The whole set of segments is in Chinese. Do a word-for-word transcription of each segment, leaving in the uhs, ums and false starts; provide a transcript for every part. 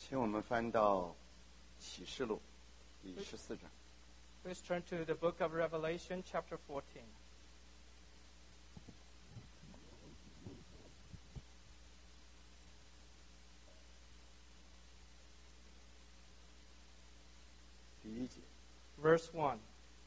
请我们翻到启示录第十四章。 Please turn to the book of Revelation, chapter fourteen. 第一节， Verse one.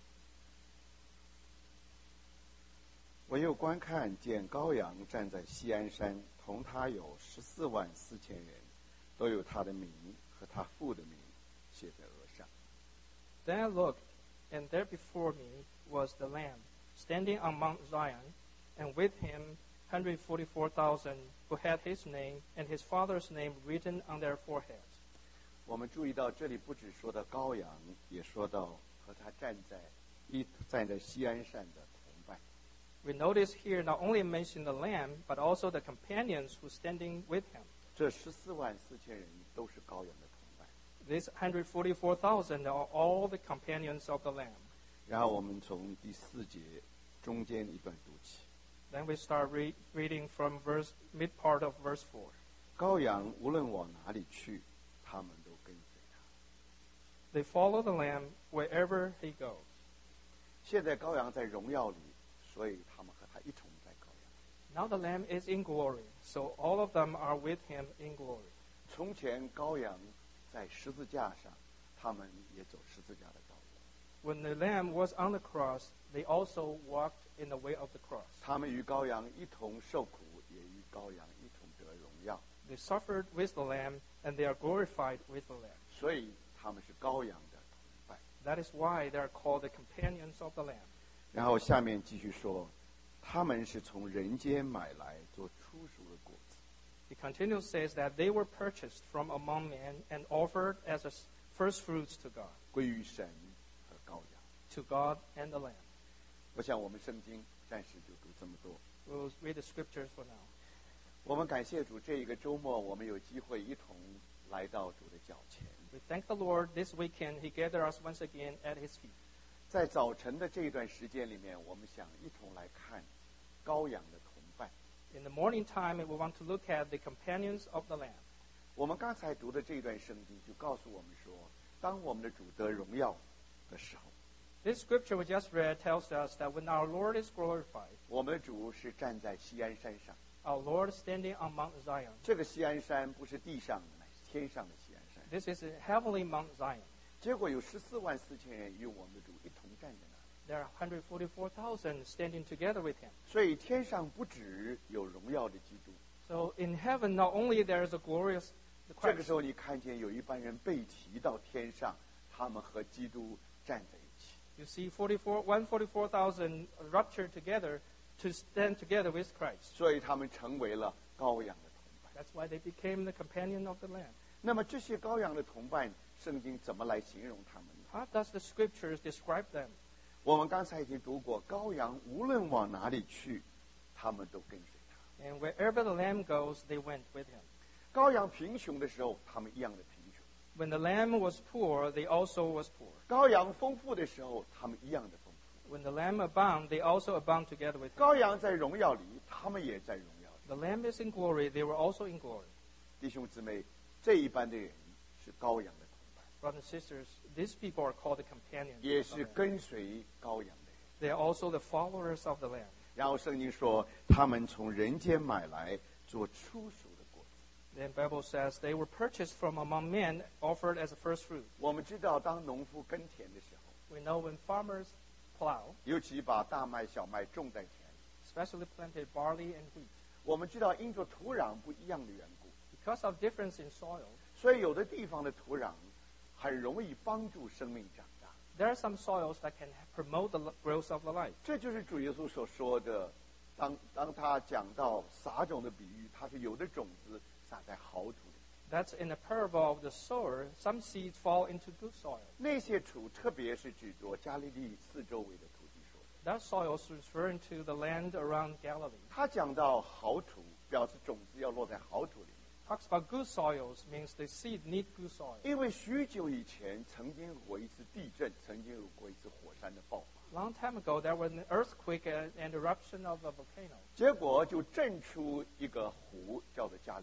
我又观看，见羔羊站在锡安山，同他有十四万四千人，都有他的名和他父的名写在额上。 Then I looked, and there before me was the Lamb, standing on Mount Zion, and with him one hundred forty-four thousand who had his name and his father's name written on their foreheads. 我们注意到这里不只说到羔羊，也说到和他站在一站在锡安山的同伴。 We notice here not only mention the Lamb, but also the companions who are standing with him. 这十四万四千人都是羔羊的同伴。 These one hundred forty-four thousand are all the companions of the Lamb. 然后我们从第四节中间一段读起。 Then we start re- reading from verse mid part of verse four. 羔羊无论往哪里去，他们都跟随他。 They follow the Lamb wherever he goes. 现在羔羊在荣耀里，所以他们和他一同在羔羊。 Now the Lamb is in glory, so all of them are with him in glory. 从前羔羊在十字架上，他们也走十字架的道路。 When the Lamb was on the cross, they also walked in the way of the cross. 他们与羔羊一同受苦，也与羔羊一同得荣耀。 They suffered with the Lamb, and they are glorified with the Lamb. 所以他们是羔羊的同伴。 That is why they are called the companions of the Lamb. 然后下面继续说，他们是从人间买来做初熟的果子。 He continues says that they were purchased from among men and offered as a first fruits to God, 归于神和羔羊。 to God and the Lamb. 我想我们圣经暂时就读这么多。 We'll read the scriptures for now. 我们感谢主，这一个周末我们有机会一同来到主的脚前。 We thank the Lord this weekend He gathered us once again at His feet. 在早晨的这一段时间里面，我们想一同来看羔羊的同伴。 In the morning time, we want to look at the companions of the Lamb. 我们刚才读的这一段圣经就告诉我们说，当我们的主得荣耀的时候， This scripture we just read tells us that when our Lord is glorified, 我们的主是站在锡安山上。 our Lord is standing on Mount Zion. 这个锡安山不是地上的，乃是天上的锡安山。 This is a heavenly Mount Zion. 结果有十四万四千人与我们的主一同站在那里。 There are one hundred forty-four thousand standing together with Him. 所以天上不只有荣耀的基督， So in heaven, not only there is a glorious 这个 Christ, 时候你看见有一班人被提到天上，他们和基督站在一起。 you see forty-four, one hundred forty-four thousand ruptured together to stand together with Christ. 所以他们成为了羔羊的同伴。 That's why they became the companion of the Lamb. 那么这些羔羊的同伴，圣经怎么来形容他们呢？ How does the scriptures describe them? 我们刚才已经读过，羔羊无论往哪里去，他们都跟随他。 And wherever the Lamb goes, they went with Him. 羔羊贫穷的时候，他们一样的贫穷； When the Lamb was poor, they also was poor. 羔羊丰富的时候，他们一样的丰富； When the Lamb abound, they also abound together with Him. 羔羊在荣耀里，他们也在荣耀里。 The Lamb is in glory, they were also in glory. 弟兄姊妹，这一班的人是羔羊的同伴， Brothers and sisters, these people are called the companions 也 of the 是 Lamb. 跟随羔羊的人。 They are also the followers of the Lamb. 然后圣经说，他们从人间买来做初熟的果子。 The Bible says they were purchased from among men, offered as a first fruit. 我们知道，当农夫耕田的时候， We know when farmers plow, 尤其把大麦、小麦种在田里， especially planted barley and wheat, 我们知道因着土壤不一样的缘故， because of difference in soil, 所以有的地方的土壤很容易帮助生命长大。 there are some soils that can promote the growth of the life. 这就是主耶稣所说的，当当他讲到撒种的比喻，他说有的种子撒在好土里， That's in the parable of the sower. Some seeds fall into good soil. 那些土特别是指着加利利四周围的土地说的。 That soil is referring to the land around Galilee. 他讲到好土，表示种子要落在好土里面。 Talks about good soils means the seed need good soil. 因为许久以前曾经有过一次地震，曾经有过一次火山的爆发， Long time ago, there was an earthquake and, and eruption of a volcano. 结果就震出一个湖，叫做加利利湖。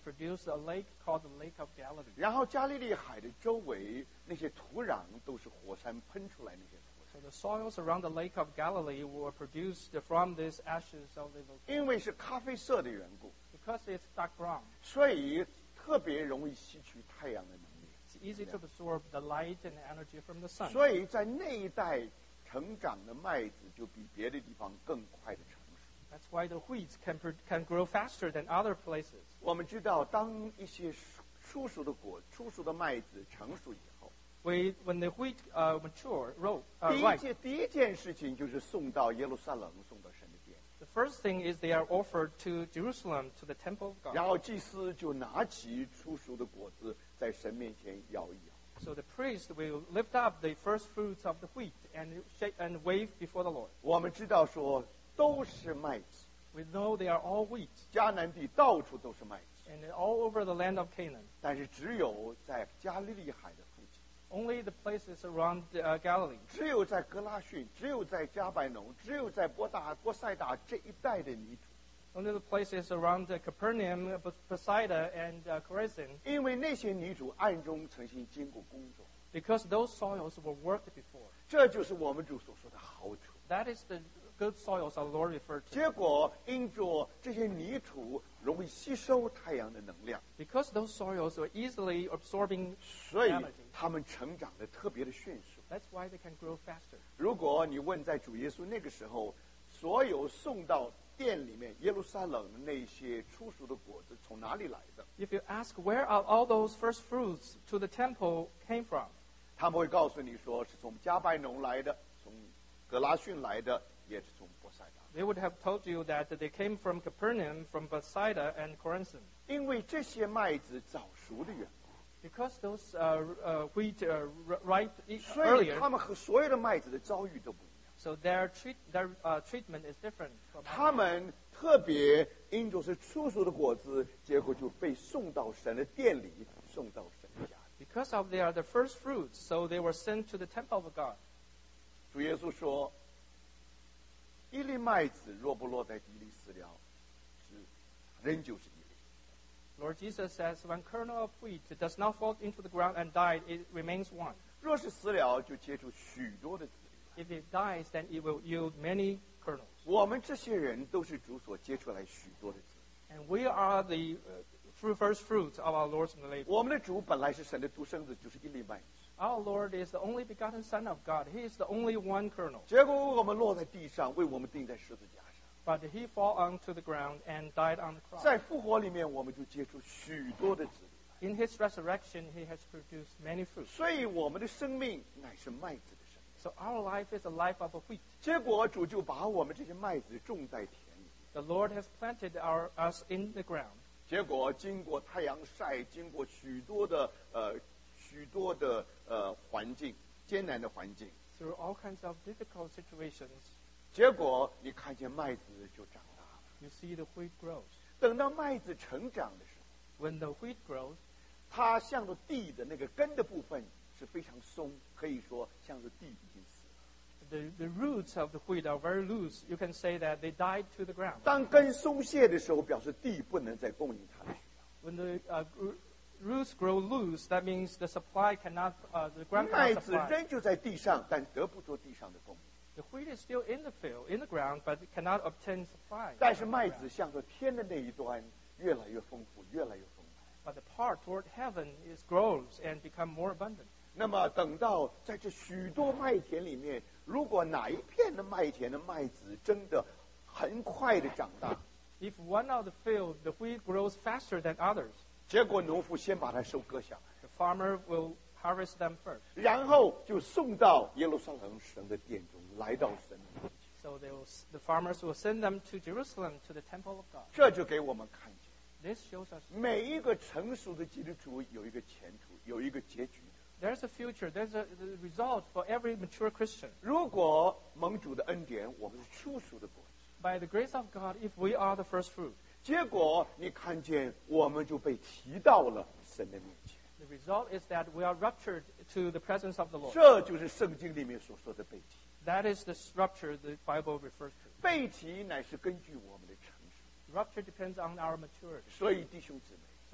produced a lake called the Lake of Galilee. 然后加利利海的周围那些土壤都是火山喷出来那些土壤。 So the soils around the Lake of Galilee were produced from these ashes of the volcano. 因为是咖啡色的缘故， Because it's dark brown, 所以特别容易吸取太阳的能力。 it's easy to absorb the light and energy from the sun. 所以在那一带成长的麦子就比别的地方更快的成熟。 That's why the wheat can, pro- can grow faster than other places. 我们知道，当一些初熟的果、初熟的麦子成熟以后， We, when the wheat uh, mature, ro- uh, 第一 ripe, 件第一件事情就是送到耶路撒冷，送到神的殿， the first thing is they are offered to Jerusalem, to the temple of 然 God. 后祭司就拿起初熟的果子，在神面前摇一摇。 So the priest will lift up the first fruits of the wheat and shake and wave before the Lord. 我们知道说都是麦子， We know they are all wheat, 迦南地到处都是麦子， and all over the land of Canaan. 但是只有在加利利海的附近， Only the places around uh, Galilee, 只有在格拉逊，只有在加百农，只有在波大波塞大这一带的泥土， only the places around uh, Capernaum, Bethsaida, and uh, Chorazin, 因为那些泥土暗中曾经经过工作， because those soils were worked before. 这就是我们主所说的好处。 That is the good soils our Lord referred to. 结果因着这些泥土容易吸收太阳的能量， Because those soils were easily absorbing 所以 energy. 它们成长的特别的迅速。 That's why they can grow faster. 如果你问在主耶稣那个时候，所有送到殿里面耶路撒冷的那些初熟的果子从哪里来的？ If you ask where are all those first fruits to the temple came from, 他们会告诉你说是从加百农来的，从格拉逊来的，也是从波塞大。 they would have told you that they came from Capernaum, from Bethsaida, and Chorazin. 因为这些麦子早熟的缘故， Because those uh, uh, wheat uh, r- ripe e- 所以 earlier, 他们和所有的麦子的遭遇都不一样。 so their, treat, their uh, treatment is different from 他 ours. 们特别因着是初熟的果子，结果就被送到神的殿里，送到神家里。 Because of they are the first fruits, so they were sent to the temple of God. 主耶稣说：“一粒麦子若不落在地里死了，是仍旧是一粒； Lord Jesus says, when kernel of wheat does not fall into the ground and died, it remains one. 若是死了，就结出许多的子粒来。 If it dies, then it will yield many kernels. 我们这些人都是主所结出来许多的子粒。 And we are the uh, fruit- first fruits of our Lord's labor. 我们的主本来是神的独生子，就是一粒麦子。 Our Lord is the only begotten Son of God. He is the only one kernel. 结果我们落在地上，为我们钉在十字架上。 But he fell onto the ground and died on the cross. 在复活里面，我们就结出许多的子粒来。 In his resurrection, he has produced many fruits. 所以我们的生命乃是麦子的生命。 So our life is a life of a wheat. 结果主就把我们这些麦子种在田里。 The Lord has planted our, us in the ground. 结果经过太阳晒，经过许多的呃许多的呃环境艰难的环境， Through all kinds of difficult situations, 结果你看见麦子就长大了。 you see the wheat grows. 等到麦子成长的时候， When the wheat grows, 它向着地的那个根的部分是非常松，可以说向着地已经死了。 the, the roots of the wheat are very loose. You can say that they died to the ground. 当根松懈的时候，表示地不能再供应它的需要。 When the uh, gr- roots grow loose, that means the supply cannot, uh, the ground 麦 cannot 子 supply. 仍旧在地上，但得不着地上的供应。 The wheat is still in the field, in the ground, but it cannot obtain supply. 但是麦子向着天的那一端越来越丰富，越来越丰满。 But the part toward heaven is grows and become more abundant. 那么等到在这许多麦田里面，如果哪一片的麦田的麦子真的很快的长大， If one of the field, the wheat grows faster than others, 结果农夫先把它收割下来， the farmer will harvest them first. 然后就送到耶路撒冷神的殿中，来到神的面前。 So they will, the farmers will send them to Jerusalem, to the temple of God. 这就给我们看见， This shows us 每一个成熟的基督徒有一个前途，有一个结局。 there's a future, there's a the result for every mature Christian. 如果蒙主的恩典，我们是初熟的果子， By the grace of God, if we are the first fruit, 结果你看见我们就被提到了神的面前。 the result is that we are ruptured to the presence of the Lord. 这就是圣经里面所说的被提。 That is the rupture the Bible refers to. 被提乃是根据我们的成熟。 Rupture depends on our maturity. 所以弟兄姊妹， So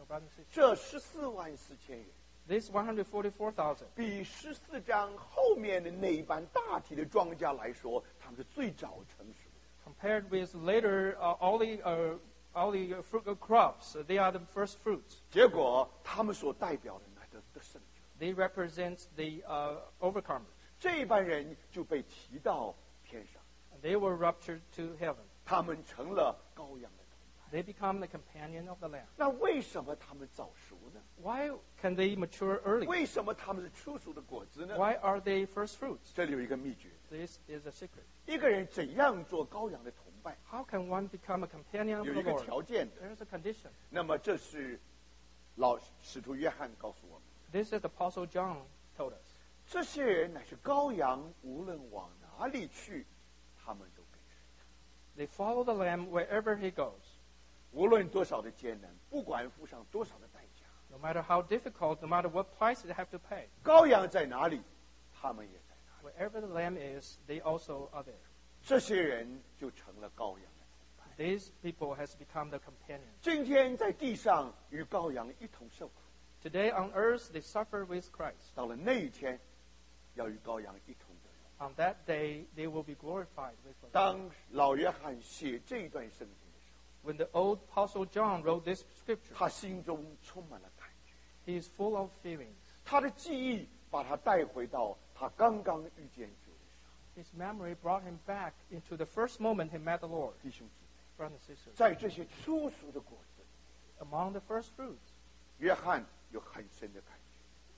So, brothers and sisters, 这十四万四千人， this one hundred forty-four thousand 比十四章后面的那一班大体的庄稼来说，他们是最早成熟的。 compared with later uh, all the uh, all the uh, fruit uh, crops, uh, they are the first fruits. 结果他们所代表的那得得胜者， They represent the uh, overcomers. 这一班人就被提到天上， And they were raptured to heaven. 他们成了羔羊的同伴。 They become the companion of the Lamb. 那为什么他们早熟呢？ Why can they mature early? 为什么他们是初熟的果子呢？ Why are they first fruits? 这里有一个秘诀： This is a secret. 一个人怎样做羔羊的同伴， How can one become a companion of 有 the 一个 Lord? 条件的。 There's a condition. 那么这是老使徒约翰告诉我们， This is the Apostle John told us. 这些人乃是羔羊，无论往哪里去，他们都跟随。 They follow the Lamb wherever he goes. 无论多少的艰难，不管付上多少的代价， No matter how difficult, no matter what price they have to pay. 羔羊在哪里，他们也在哪里。 Wherever the Lamb is, they also are there. 这些人就成了羔羊的同伴。 These people has become the companions. 今天在地上与羔羊一同受苦， Today on earth, they suffer with Christ. 到了那一天，要与羔羊一同得荣。 On that day, they will be glorified with the Lamb. 当老约翰写这一段圣经的时候， When the old Apostle John wrote this scripture, 他心中充满了感觉， he is full of feelings. 他的记忆把他带回到他刚刚遇见主的时候。 His memory brought him back into the first moment he met the Lord. 弟兄姊妹， Brothers and sisters, 在这些初熟的果子里， among the first fruits, 约翰有很深的感觉。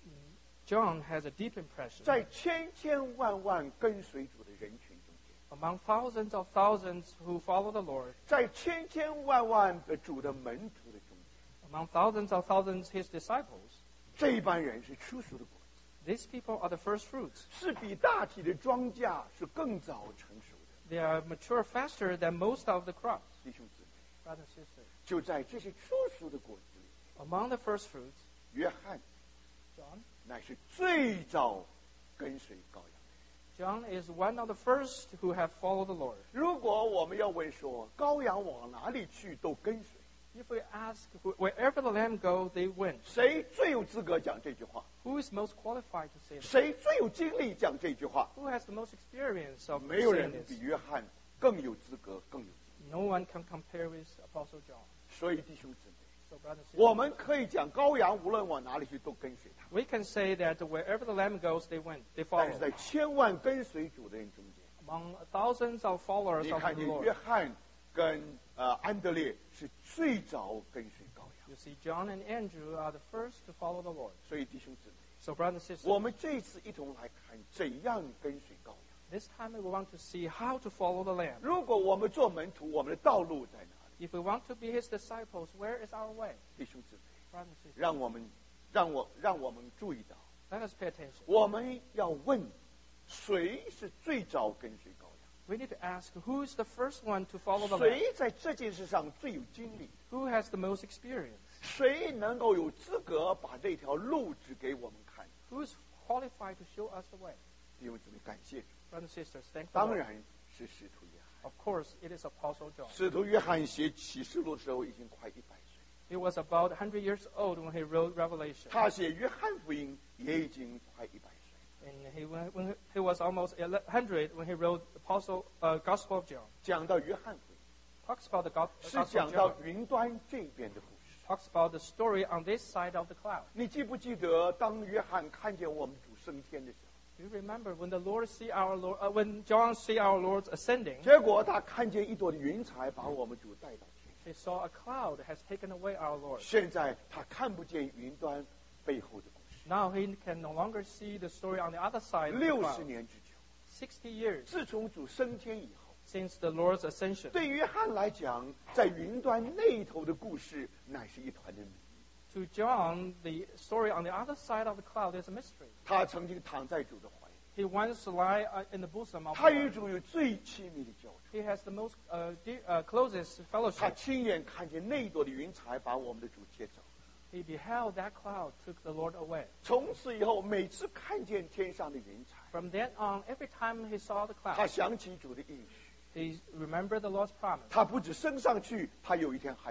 John has a deep impression. 在千千万万跟随主的人群中间， Among thousands of thousands who follow the Lord, 在千千万万的主的门徒的中间， among thousands of thousands his disciples, 这一班人是初熟的果子， these people are the first fruits. 是比大体的庄稼是更早成熟的。 They are mature faster than most of the crops. 弟兄姊妹， Brothers and sisters, 就在这些初熟的果子里， among the first fruits, 约翰 John, 乃是最早跟随羔羊的人。 John is one of the first who have followed the Lord. 如果我们要问说羔羊往哪里去都跟随， If we ask wh- wherever the lamb go, they went. 谁最有资格讲这句话？ Who is most qualified to say that? 谁最有精力讲这句话？ Who has the most experience of 没有 saying 人 this? 比约翰更有资格，更有经历。 No one can compare with Apostle John. 所以弟兄姊妹， So, brothers and 我 sisters, 们可以讲羔羊无论往哪里去都跟随他， we can say that wherever the lamb goes, they went, they 但是 follow. 在千万跟随主的人中间， Among thousands of followers 你 of 看 the 见约 Lord, 翰跟呃安德烈是最早跟随羔羊。 you see John and Andrew are the first to follow the Lord. 所以弟兄姊妹， So, brothers and sisters, 我们这次一同来看怎样跟随羔羊。 this time we want to see how to follow the lamb. 如果我们做门徒，我们的道路在哪里？ If we want to be his disciples, where is our way? 弟兄姊妹， Brothers and sisters, 让我们让我让我们注意到， let us pay attention. 我们要问谁是最早跟随羔羊？ We need to ask who is the first one to follow the lamb? 谁在这件事上最有经历？ Who has the most experience? 谁能够有资格把这条路指给我们看？ Who is qualified to show us the way? 弟兄姊妹，感谢主。 Brothers and sisters, thank the 当 Lord. 然是使徒约翰。 Of course, it is Apostle John. 使徒约翰写启示录的时候已经快一百岁， He was about one hundred years old when he wrote Revelation. 他写约翰福音也已经快一百岁。 And he, when, when he was almost one hundred when he wrote Apostle, uh, Gospel of John. 讲到约翰福音， Talks about the go- 是 Gospel 讲 of 到 John. 云端这边的故事。 Talks about the story on this side of the cloud. 你记不记得，当约翰看见我们主升天的时候， Do you remember when the Lord see our Lord, uh, when John see our Lord ascending? 结果他看见一朵的云彩把我们主带到天上。 He saw a cloud has taken away our Lord. 现在他看不见云端背后的故事。 Now he can no longer see the story on the other side of the 六十 cloud. 年之久， Sixty years 自从主升天以后， since the Lord's ascension. 对约翰来讲，在云端那头的故事乃是一团的谜。 To John, the story on the other side of the cloud is a mystery. 他曾经躺在主的怀里， He once lie uh, in the bosom of 他 the 与 Lord. 主有最亲密的交通。 He has the most uh, de- uh, closest 他 fellowship. 亲眼看见那朵的云彩把我们的主接走。 He beheld that cloud took the Lord away. 从此以后，每次看见天上的云彩， From then on, every time he saw the 他 cloud, 想起主的应许。 he remembered the Lord's promise. 他不止升上去，他有一天还要回来。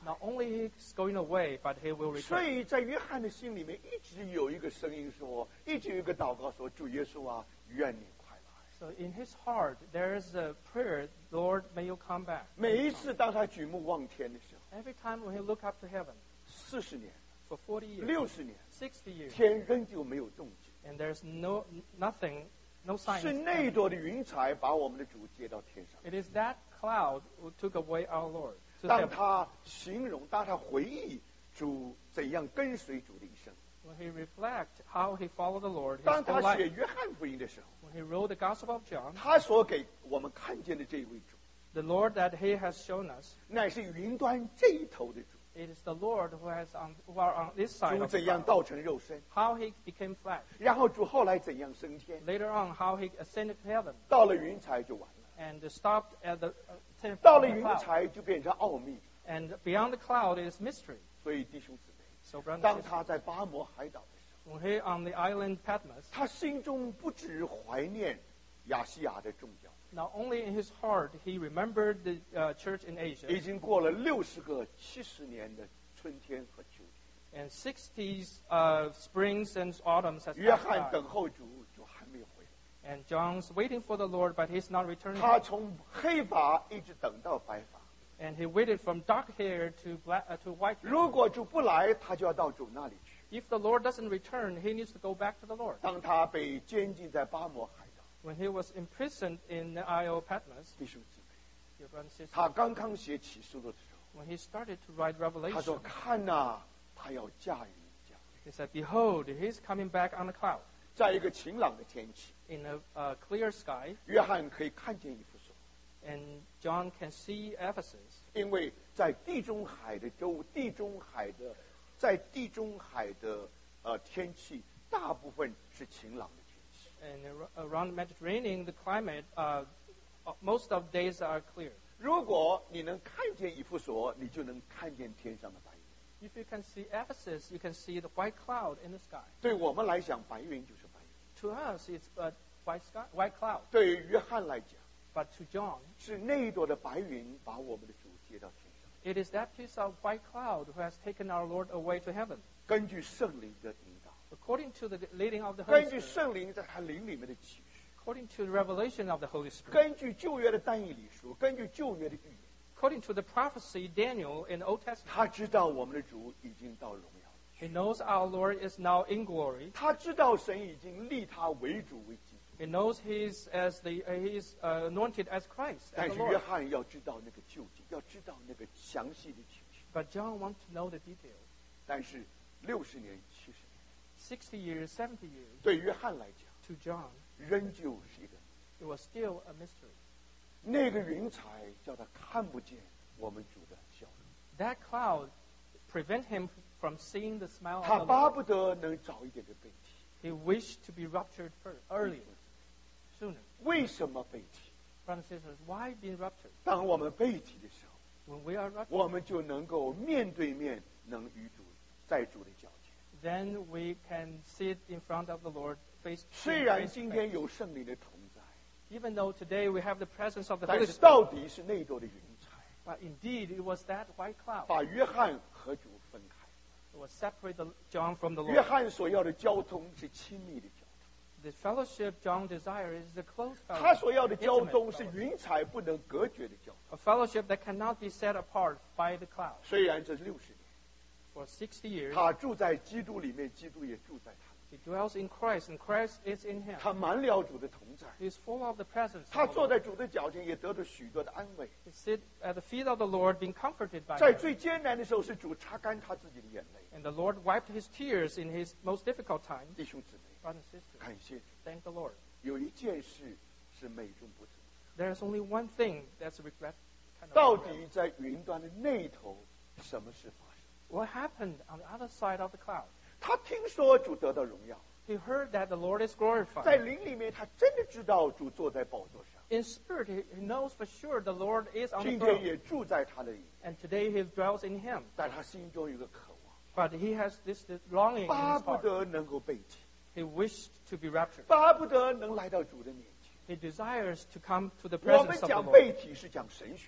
Not only he's going away, but he will 所 return. 以在约翰的心里面一直有一个声音说，一直有一个祷告说：主耶稣啊，愿你快来。 So in his heart, there is a prayer, Lord, may you come back. 每一次当他举目望天的时候， Every time when he look up to heaven, 四十年、 for forty years, 六十年， sixty years, 天仍旧没有动静， and there's no nothing, no sign. 是那朵的云彩把我们的主接到天上。 It is that cloud who took away our Lord to 当 heaven. 他形容，当他回忆主怎样跟随主的一生， When he reflect how he followed the Lord, his 当 whole 他写 life. 约翰福音的时候， When he wrote the Gospel of John, 他所给我们看见的这一位主， the Lord that he has shown us, 乃是云端这一头的主。 it is the Lord who has on, who are on this side 主 of the 怎样 cloud. 道成肉身， How he became flesh. 然后主后来怎样升天， Later on, how he ascended to heaven 到了云彩就完了， and stopped at the uh, tenth 到 of 了 the 云 cloud. 彩就变成奥秘。 And beyond the cloud is mystery. 所以弟兄姊妹， So, brothers and 当 sisters, 他在巴摩海岛的时候， when he on the island Patmos, 他心中不止怀念亚细亚的众教， not only in his heart he remembered the uh, church in Asia, 已经过了六十个七十年的春天和秋天。 and sixty uh, springs and autumns has 约 passed 翰 by. 等候主，主还没有回来。 And John's waiting for the Lord, but he's not returning. 他从黑发一直等到白发。 And he waited from dark hair to black uh, to white hair. 如果主不来，他就要到主那里去。 If the Lord doesn't return, he needs to go back to the Lord. 当他被监禁在巴摩海岛， When he was imprisoned in the Isle of Patmos, 弟兄姊妹， your brother and sister, 他刚刚写启示录的时候， when he started to write 他说：“ Revelation, 看呐、他要驾云降， he said, "Behold, he's coming back on a cloud." 在一个晴朗的天气， In a uh, clear sky, 约翰可以看见以弗所， and John can see Ephesus, 因为在地中海的周，地中海的，在地中海的呃天气，大部分是晴朗的天气。 and ar- around the Mediterranean, the climate, uh, uh, most of days are clear. 如果你能看见以弗所，你就能看见天上的白云。 If you can see Ephesus, you can see the white cloud in the sky. 对我们来讲，白云就是白云； To us, it's a white sky, white cloud. 对于约翰来讲， But to John, 是那一朵的白云把我们的主接到天上。 it is that piece of white cloud who has taken our Lord away to heaven. 根据圣灵的引导， According to the leading of the Holy 根据 Spirit, 圣灵在他灵里面的启示， according to the revelation of the Holy Spirit, 根据旧约的单以理书，根据旧约的预言， according to the prophecy Daniel in the Old Testament, 他知道我们的主已经到荣耀了， he knows our Lord is now in glory. 他知道神已经立他为主为基督。 He knows he's as the uh, he's uh, anointed as Christ, 但 as 是 the 约 Lord. 翰要知道那个究竟，要知道那个详细的启示。 But John wants to know the details. 但是六十年、七十年， Sixty years, seventy years, 对约翰来讲， to John, 仍旧是一个 it was still a mystery. 那个云彩叫他看不见我们主的笑容。 That cloud prevent him from seeing the smile 他 of the 巴 Lord. 不得能早一点的被提。 He wished to be ruptured first, earlier, sooner. 为什么被提？ Brothers and sisters, why being ruptured? 当我们被提的时候， When we are ruptured, 我们就能够面对面，能与主在主的脚前。 then we can sit in front of the Lord face 虽然 face 今 to 天 face. 有圣灵的同在， Even though today we have the presence of the 但 Holy 是 Spirit, 到底是那朵的云彩， but indeed it was that white cloud 把约翰和主分开。 that was separate the, John from the 约 Lord. 翰所要的交通是亲密的交通， The fellowship John desires is a close 他所 fellowship, 要的交 intimate 通是 fellowship, 云彩不能隔绝的交通。 a fellowship that cannot be set apart by the cloud. 虽然这六十年， For sixty years, 他住在基督里面，基督也住在他里 he dwells in Christ, and Christ is in him. 面，他满了主的同在， He is full of the presence 他 of the 坐 Lord. 在主的脚前，也得到许多的安慰。 He sit at the feet of the Lord, being comforted by 在 him. 最艰难的时候，是主擦干他自己的眼泪。 And the Lord wiped his tears in his most difficult time. 弟兄姊妹， Brothers and sisters, 感谢主， thank the Lord. 有一件事是美中不足。 There is only one thing that's a regret. Kind of 到 regret. 底在云端的那头，什么事发生？ What happened on the other side of the cloud? 他听说主得到荣耀， He heard that the Lord is 在 glorified. 灵里面，他真的知道主坐在宝座上， In spirit, he he knows for sure the Lord is on the 今天 throne. 也住在他的里面。 And today he dwells in him. 但他心中有个渴望， But he has this, this longing in 巴 his 不 heart. 得能够被提， He wished to be raptured. 巴不得能来到主的面前。 He desires to come to the 我们 presence of the 讲 Lord. 被提是讲神学，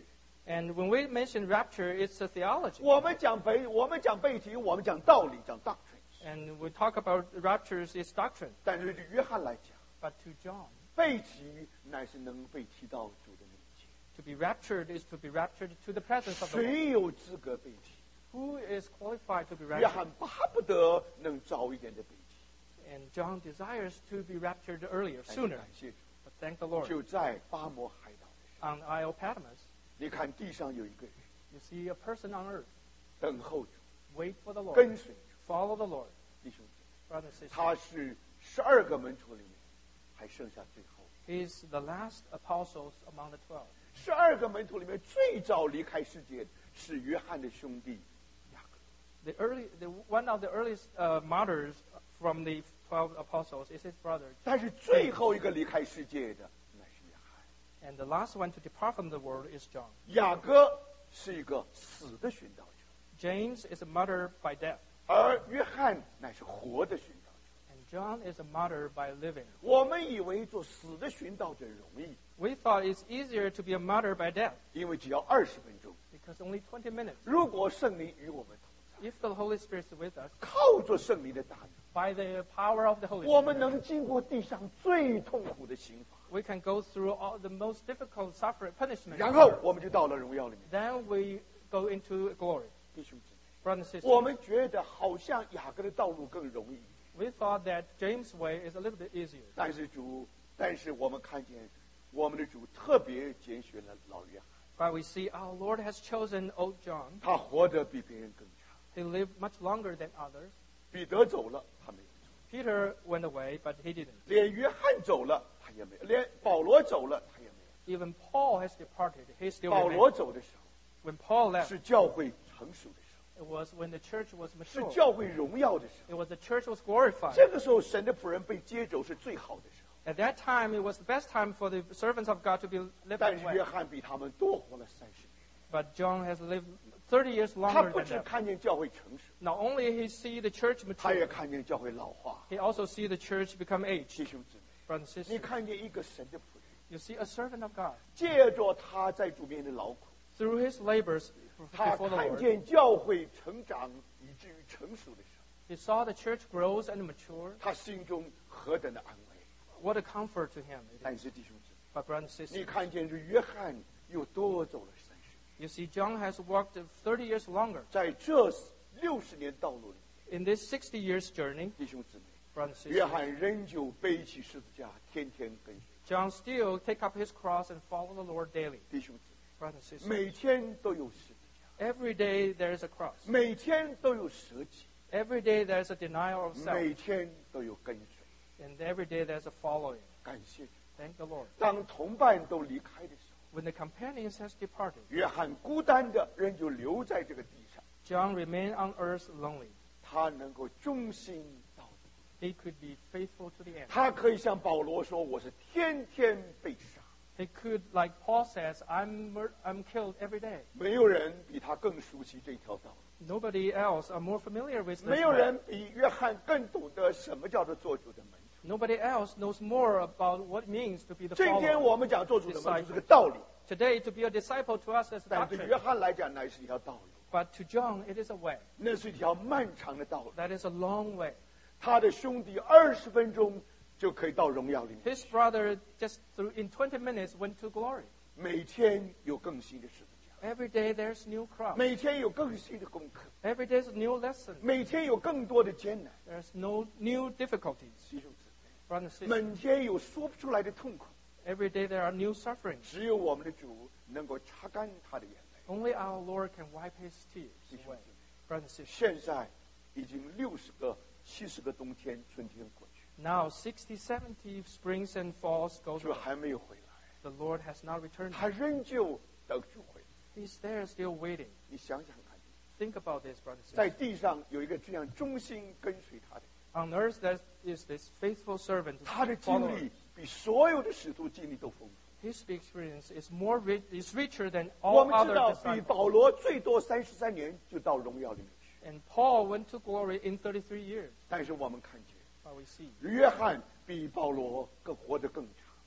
And when we mention rapture, it's a theology. 我们讲背，我们讲背题，我们讲道理，讲 doctrines。 And we talk about raptures, it's doctrine. 但是对约翰来讲， But to John, 背题乃是能被提到主的面前。 to be raptured is to be raptured to the presence of the Lord. 谁有资格背题？ Who is qualified to be 约 raptured? 翰巴不得能早一点的背题。 And John desires to be raptured earlier, 但是 sooner. 感谢主， But thank the Lord. 就在巴摩海岛的时候， On Isle Patmos, 你看地上有一个人 you see a person on earth. 等候主， Wait for the Lord. 跟随主。 Follow the Lord. 弟兄姊妹， Brothers and sisters. 他是十二个门徒里面还剩下最后。 He's the last apostles among the twelve. 十二个门徒里面最早离开世界的是约翰的兄弟雅各。 The early, the, one of the earliest uh, martyrs from the twelve apostles is his brother. 但是最后一个离开世界的乃是约翰。 And the last one to depart from the world is John. 雅各是一个死的殉道者， James is a martyr by death. 而约翰乃是活的殉道者。 And John is a martyr by living. 我们以为做死的殉道者容易， We thought it's easier to be a martyr by death 因为只要二十分钟。 because only twenty minutes. 如果圣灵与我们同在， If the Holy Spirit is with us, 靠着圣灵的大能， by the power of the Holy 我们 Spirit, 能经过地上最痛苦的刑罚， we can go through all the most difficult suffering, punishment. 然后我们就到了荣耀里面。 Then we go into glory. 弟兄姊妹， Brothers and sisters, 我们觉得好像雅各的道路更容易， we thought that James' way is a little bit easier. 但是主，但是我们看见我们的主特别拣选了老约翰， But we see our Lord has chosen old John. 他活得比别人更长。 He lived much longer than others. 彼得走了，他没有走； Peter went away, but he didn't. 连约翰走了，他也没有；连保罗走了，他也没 Even Paul has departed. He 有。 still 保 remained. 罗走的时候， When Paul left, 是教会成熟的时候， it was when the church was 是 mature. 教会荣耀的时候。 It was the church was glorified. 这个时候，神的仆人被接走是最好的时候。 At that time, it was the best time for the servants of God to be 但 lifted 是约 away. 翰比他们多活了三十年， But John has lived thirty years 他 longer 不 than 只 them. 看见教会成熟， Not only he see the church 他也 mature, 看见教会老化。 he also see the church become 弟 aged. 兄姊妹， Brothers and 你 sisters, 看见一个神的仆人， you see a servant of God 借着他在主面的劳苦， through his labors 他 before the 看 Lord. 见教会成长以至于成熟的时候， He saw the church grows and mature. 他心中何等的安慰。 What a comfort to him it 但 is. 是弟兄姊妹， But brothers and 你 sisters, 看见这约翰又多走了三十年， you see John has walked thirty years longer. 在这六十年道路里， In this sixty years journey, 弟兄姊妹， brothers and 约 sisters, 翰仍旧背起十字架，天天跟随。 John still take up his cross and follow the Lord daily. 弟兄姊妹， Brothers and sisters, 每天都有十字架， every day there is a cross. 每天都有舍己， Every day there is a denial of self. 每天都有跟随。 And every day there's a following. 感谢主。 Thank the Lord. 当同伴都离开的时候， When the companions has departed, 约翰孤单的仍旧留在这个地上， John remained on earth lonely. 他能够忠心到底。 He could be faithful to the end. 他可以向保罗说：“我是天天被杀。 He could, like Paul says, I'm, mur- I'm killed every day. ” 没有人比他更熟悉这条道路， Nobody else are more familiar with this 没有 way. 人比约翰更懂得什么叫做做主的门徒。 Nobody else knows more about what it means to be the 今天 follower. 我们讲做主的门徒是个道理， Today, to be a disciple to us is 但对 doctrine. 约翰来讲乃是一条道路， But to John, it is a way. 那是一条漫长的道路。 That is a long way. 他的兄弟二十分钟就可以到荣耀里面， His brother just through, in twenty minutes went to glory. 每天有更新的十字架， Every day there's new cross. 每天有更新的功课， Every day is a new lesson. 每天有更多的艰难。 There's no new difficulties. 弟兄姊 Brothers and 妹， sisters, 每天有说不出来的痛苦， every day there are new sufferings. 只有我们的主能够擦干他的眼泪。 Only our Lord can wipe his tears 弟兄 away. 姊妹， Brothers and sisters, 现在已经六十个、七十个冬天、春天过去， now sixty, seventy springs and falls go 主 by. 还没有回来， The Lord has not returned. 他仍旧等主回来。 He's there still waiting. 你想想看， Think about this, brothers and 在 sisters. 地上有一个这样忠心跟随他的， On earth there is this faithful servant, 他的经 follower. 历比所有的使徒经历都丰富。 His experience is more rich, is richer than 我 all 们知 other 道，比 disciples. 保罗最多三十三年就到荣耀里面去， And Paul went to glory in thirty-three years. 但是我们看见 But we see 约翰比保罗更活得更长。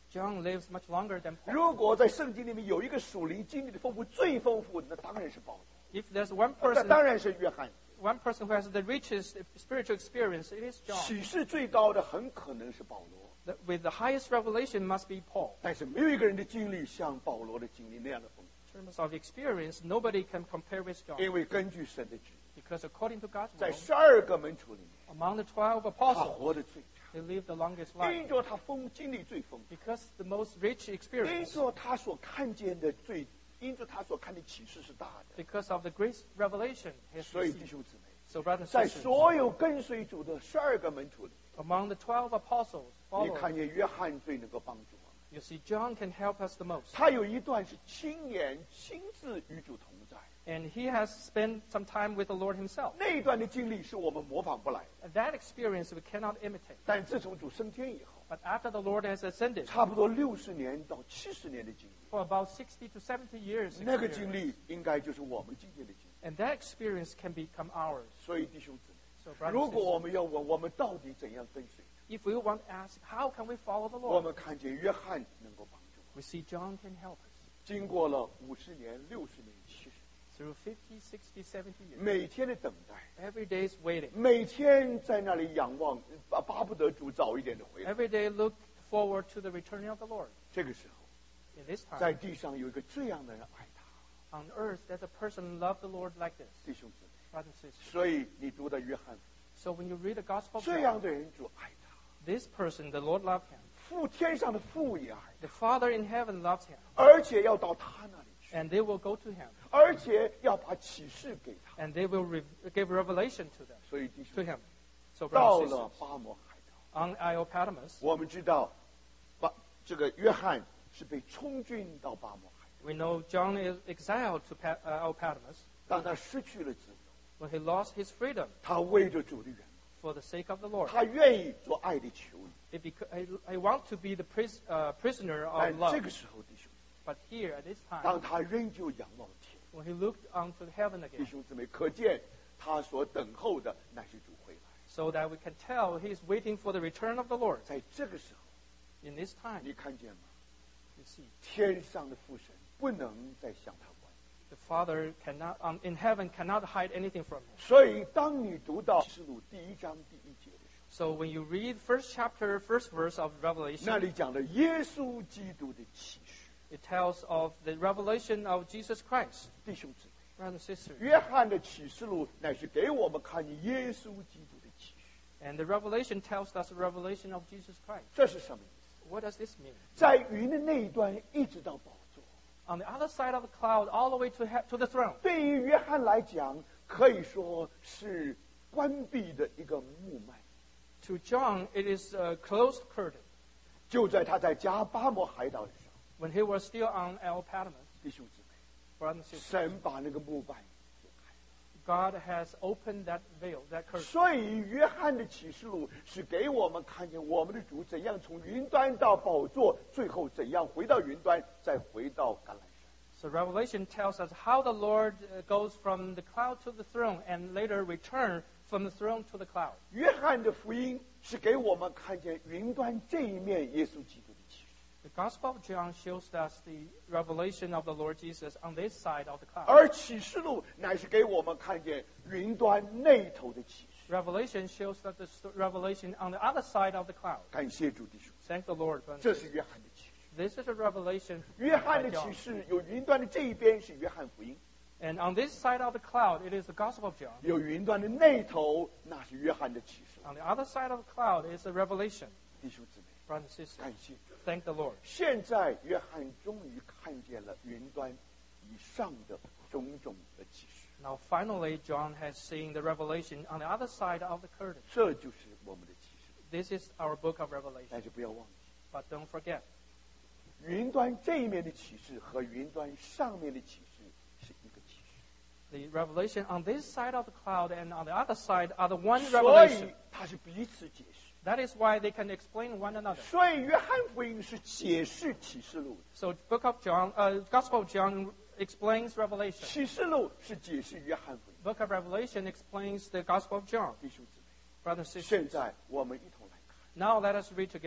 John lives much longer than Paul. 如果在圣经里面有一个属灵经历的丰富最丰富的，那当然是保罗， If there's one 那 person, 当然是约翰。 one person who has the richest spiritual experience, it is John. 启示最高的很可能是保罗， The- With the highest revelation must be Paul. 但是没有一个人的经历像保罗的经历那样的丰富， In terms of experience, nobody can compare with John. 因为根据神的旨意， Because according to God's 在 will, 十二个门徒里面， among the twelve 他 apostles, 活得最长， he lived the longest life. 因着他丰经历最丰富， Because the most rich 因 experience, 着他所看见的最，因着他所看的启示是大的， because of the great revelation he has 所以弟 received. 兄姊妹， So, brothers and 在 sisters, 所有跟随主的十二个门徒里， among the twelve apostles, 你 followers, 看见约翰最能够帮助我们。 you see John can help us the most. 他有一段是亲眼亲自与主同在， And he has spent some time with the Lord himself. 那一段的经历是我们模仿不来的。 And that experience we cannot imitate. 但自从主升天以后， But after the Lord has ascended, 差不多六十年到七十年的经历， for about sixty to seventy years, 那个经 experience, 历应该就是我们今天的经历。 and that experience can become ours. 所以弟兄姊 So, 妹， brothers 如 and 果我 sisters, 们要问我们到底怎样跟随， if we want to ask, how can we follow the 我 Lord? 们看见约翰能够帮助我们。 We see John can help us 经过了五十年、六十年、七十 through fifty, sixty, seventy 年， years. 每天的等待， Every day is waiting. 每天在那里仰望，巴巴不得主早一点的回来。 Every day look forward to the returning of the Lord. 这个时候， In this 在 time, 地上有一个这样的人爱他， on earth, there's a person love the Lord like this. 弟兄姊妹。 Brothers and sisters. 所以你读的约翰， So when you read the Gospel of 这样 John, 的人主爱他， this person, the Lord loved him. 父天上的父也爱 The Father in heaven loves him. 他，而且要到他那里去， And they will go to him. 而且要把启示给他。 And they will re- give revelation to them, 所以弟 to 兄， him. So 到 brothers and 了 sisters, 巴摩海岛， on Iopathmus, 我们知道，巴这个约翰是被充军到巴摩海， we know John is exiled to pa- uh, Iopathmus 当他失去了自由， when he lost his freedom 他为着主的缘故， for the sake of the Lord. 他愿意做爱的囚役。 He bec- I, I want to be the pris- uh, prisoner 但 of love. 这个时候，弟兄， But here at this 当 time, 他仍旧仰望天， when he looked onto heaven 弟 again, 兄姊妹，可见他所等候的乃是主回来。 so that we can tell he is waiting for the return of the Lord. 在这个时候， In this time, 你看见吗？ you see, 天上的父神不能再向他关。 the Father cannot, um, in heaven cannot hide anything from him. 所以，当你读到启示录第一章第一节的时 So when you read first chapter, first verse of 候，那 Revelation, 里讲了耶稣基督的启示。 it tells of the revelation of Jesus Christ. 弟兄姊妹， Brothers and sisters, 约翰的启示录乃是给我们看见耶稣基督的启示。 and the revelation tells us the revelation of Jesus Christ. 这是什么意思？ What does this mean? 在云的那一端，一直到宝座。 On the other side of the cloud, all the way to, he- to the throne. 对于约翰来讲，可以说是关闭的一个幕幔。 To John, it is a closed curtain. 就在他在加巴摩海岛的时候， When he was still on Iopathmus, 弟兄姊妹， brothers and sisters, 神把那个幕幔解开。 God has opened that veil, that curtain. 所以，约翰的启示录是给我们看见我们的主怎样从云端到宝座，最后怎样回到云端，再回到橄榄山。 So Revelation tells us how the Lord uh, goes from the cloud to the throne and later return from the throne to the cloud. 约翰的福音是给我们看见云端这一面耶稣基督的启示， The Gospel of John shows us the revelation of the Lord Jesus on this side of the cloud. 而启示录乃是给我们看见云端那头的启示。 Revelation shows us the st- revelation on the other side of the cloud. 感谢主弟兄， Thank the Lord. brothers and 这 sisters. 是约翰的启示。 This is a revelation 约翰 by 的启 John. 示有云端的这一边是约翰福音， And on this side of the cloud, it is the Gospel of John. 有云端的那头那是约翰的启示。 On the other side of the cloud is the revelation. 弟兄姊妹， Brothers and sisters, 感谢主。 thank the Lord. 现在约翰终于看见了云端以上的种种的启示， Now finally, John has seen the revelation on the other side of the curtain. 这就是我们的启示。 This is our book of Revelation. 但是不要忘记， But don't forget, 云端这一面的启示和云端上面的启示是一个启示， the revelation on this side of the cloud and on the other side are the one 所 revelation. 以它是彼此解释。 That is why they can explain one another. 所以约翰福音是解释启示录的， So book of John, uh, Gospel of John explains Revelation. 启示录是解释约翰福音。 Book of Revelation explains the Gospel of John. 弟兄姊妹， Brothers and 现 sisters, 在我们一同来看， now let us read together.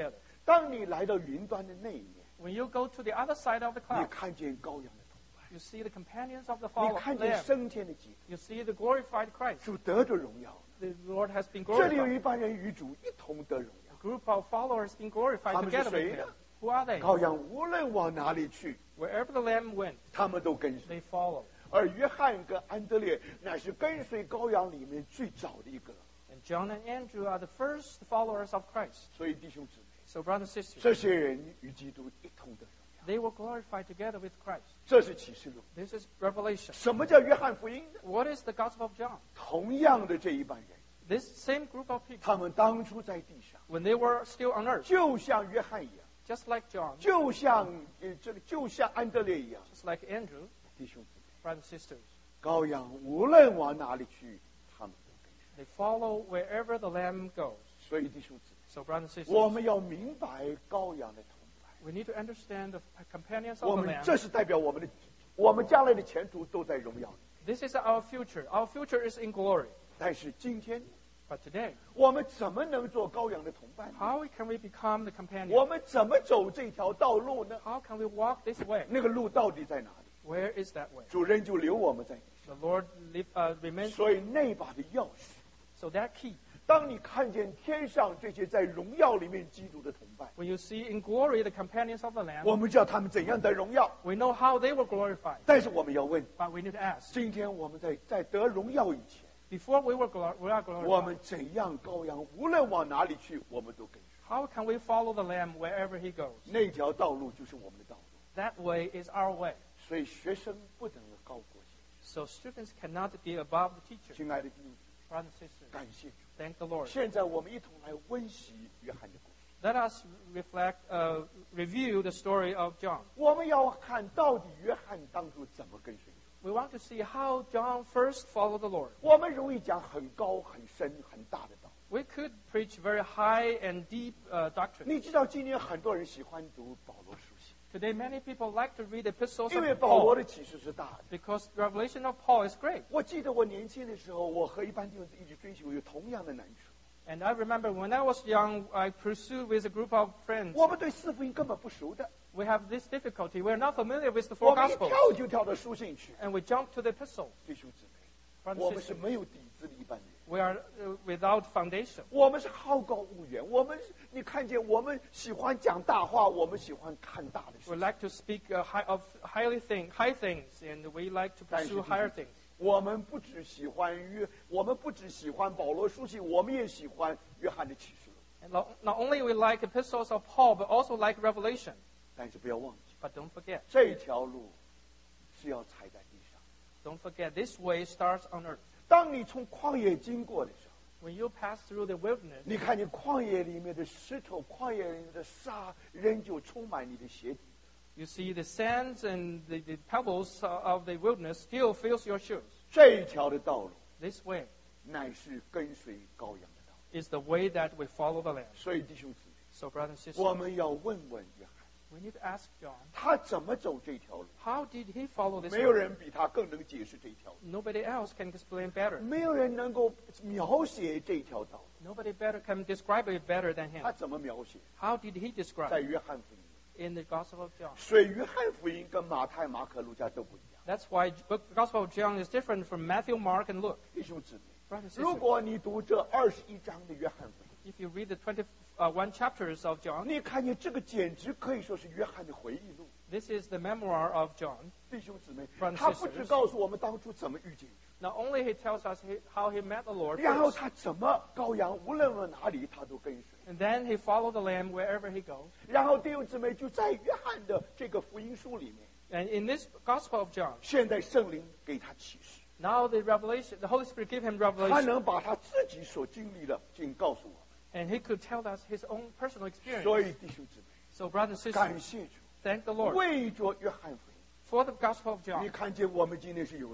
当你来到云端的那一面， When you go to the other side of the 你 cloud, 看见羔羊的同伴， you see the companions of the 你 fall 看 of 见 Lamb. 升天的基督， You see the glorified Christ. 主得着荣耀。 The Lord has been 这里有 glorified. 一帮人与主一同得荣耀。 A group of followers being glorified 他们是 together 谁 with 呢？ him. Who are they? 羔羊无论往哪里去， Wherever the Lamb went, 他们都跟随。 they follow. 而约翰跟安德烈乃是跟随羔羊里面最早的一个。 And John and Andrew are the first followers of Christ. 所以弟兄姊妹， So, brothers and sisters, 这些人与基督一同得荣耀。 they were glorified together with Christ. 这是启示录。 This is Revelation. 什么叫约翰福音呢？ What is the Gospel of John? 同样的这一帮人， This same group of people, 他们当初在地上， when they were still on earth, 就像约翰一样， just like John, 就像呃这个就像安德烈一样， just like Andrew, 弟兄姊妹， brothers and sisters, 羔羊无论往哪里去，他们都跟随。 they follow wherever the Lamb goes. 所以弟兄姊妹， So, brothers and 我 sisters, 们要明白羔羊的同伴， we need to understand the companions 我 of the 们 Lamb. 这是代表我们的，我们将来的前途都在荣耀里。 This is our future. Our future is in glory. 但是今天， But today, 我们怎么能做羔羊的同伴呢？ how can we become the companion? 我们怎么走这条道路呢？ How can we walk this way? 那个路到底在哪里？ Where is that way? 主人就留我们在地 The Lord live, uh, remains. 所以那把的钥匙， So that key, 当你看见天上这些在荣耀里面基督的同伴， when you see in glory the companions of the 我 Lamb, 们知道他们怎样得荣耀。 we know how they were glorified. 但是我们要问： But we need to ask, 今天我们在在得荣耀以前， before we were glor- we are 我 glorified, 们怎样羔羊？无论往哪里去，我们都跟随。 how can we follow the Lamb wherever he goes? 那条道路就是我们的道路。 That way is our way. 所以学生不能高过先 So students cannot be above the teacher. 生。亲爱的弟兄姊 Brothers and sisters, 妹，感谢主。 thank the Lord. 现在我们一同来温习约翰的故事。 Let us reflect, uh, review the story of John. 我们要看到底约翰当初怎么跟随主。 We want to see how John first followed the Lord. 我们容易讲很高、很深、很大的道。 We could preach very high and deep uh, doctrine. 你知道今天很多人喜欢读保罗书信， Today, many people like to read epistles 因为 of 保罗 Paul 的启示是大的。 because the revelation of Paul is great. 我记得我年轻的时候，我和一般弟兄一起追求有同样的难处。 And I remember when I was young, I pursued with a group of friends. 我们对四福音根本不熟的， We have this difficulty. We're not familiar with the 我 four 们一 gospels. 跳就跳到书信去。 And we jump to the epistle. 弟兄姊妹， Brothers 我 and 们是 sisters, 没有底子的一般人， we are uh, without foundation. 我们是好高骛远。我们你看见我们喜欢讲大话，我们喜欢看大的事 We 情。 like to speak uh, high, of highly thing, high things, and we like to 但是 pursue higher things. 我们不只喜欢约，我们不只喜欢保罗书信，我们也喜欢约翰的启示录。 And not, not only we like epistles of Paul, but also like Revelation. 但是不要忘记， But don't forget, 这条路是要踩在地上。 don't forget, this way starts on earth. 当你从旷野经过的时候， When you pass through the wilderness, 你看见旷野里面的石头、旷野里面的沙，仍旧充满你的鞋底。 you see the sands and the, the pebbles uh, of the wilderness still fills your shoes. 这一条的道路 This way 乃是跟随羔羊的道路。 is the way that we follow the Lamb. 所以弟兄姊妹， So, brothers and 我 sisters, 们要问问约翰， we need to ask John, 他怎么走这条路？ how did he follow this 没有 way? 人比他更能解释这条路， Nobody else can explain better. 没有人能够描写这条道路。 Nobody better can describe it better than 他 him. 怎么描写？ How did he 在 describe 约翰福音， in the Gospel of John? 所以约翰福音跟马太、马可、路加都不一样。 That's why the Gospel of John is different from Matthew, Mark, and Luke. 弟兄姊妹， Brothers and 如 sisters, 果你读这二十一章的约翰福音， if you read the twenty-one chapters of John, 你看见这个简直可以说是约翰的回忆录。 this is the memoir of John. 弟兄姊妹 Brothers and， 他不只 sisters 告诉我们当初怎么遇见主， Not only he tells us he, how he met the Lord 然后 first, 他怎么羔羊无论往哪里他都跟随， and then he followed the Lamb wherever he goes. 然后弟兄姊妹就在约翰的这个福音书里面， And in this Gospel of John, 现在圣灵给他启示， now the revelation, the Holy Spirit gave him 他 revelation, 能把他自己所经历的尽告诉我 and he could tell us his own personal 们。 experience. 所以弟兄姊妹， So, brothers and 感 sisters, 谢主， thank the Lord 为着约翰福音， for the Gospel of 你 John. 看见我们今天是有路的，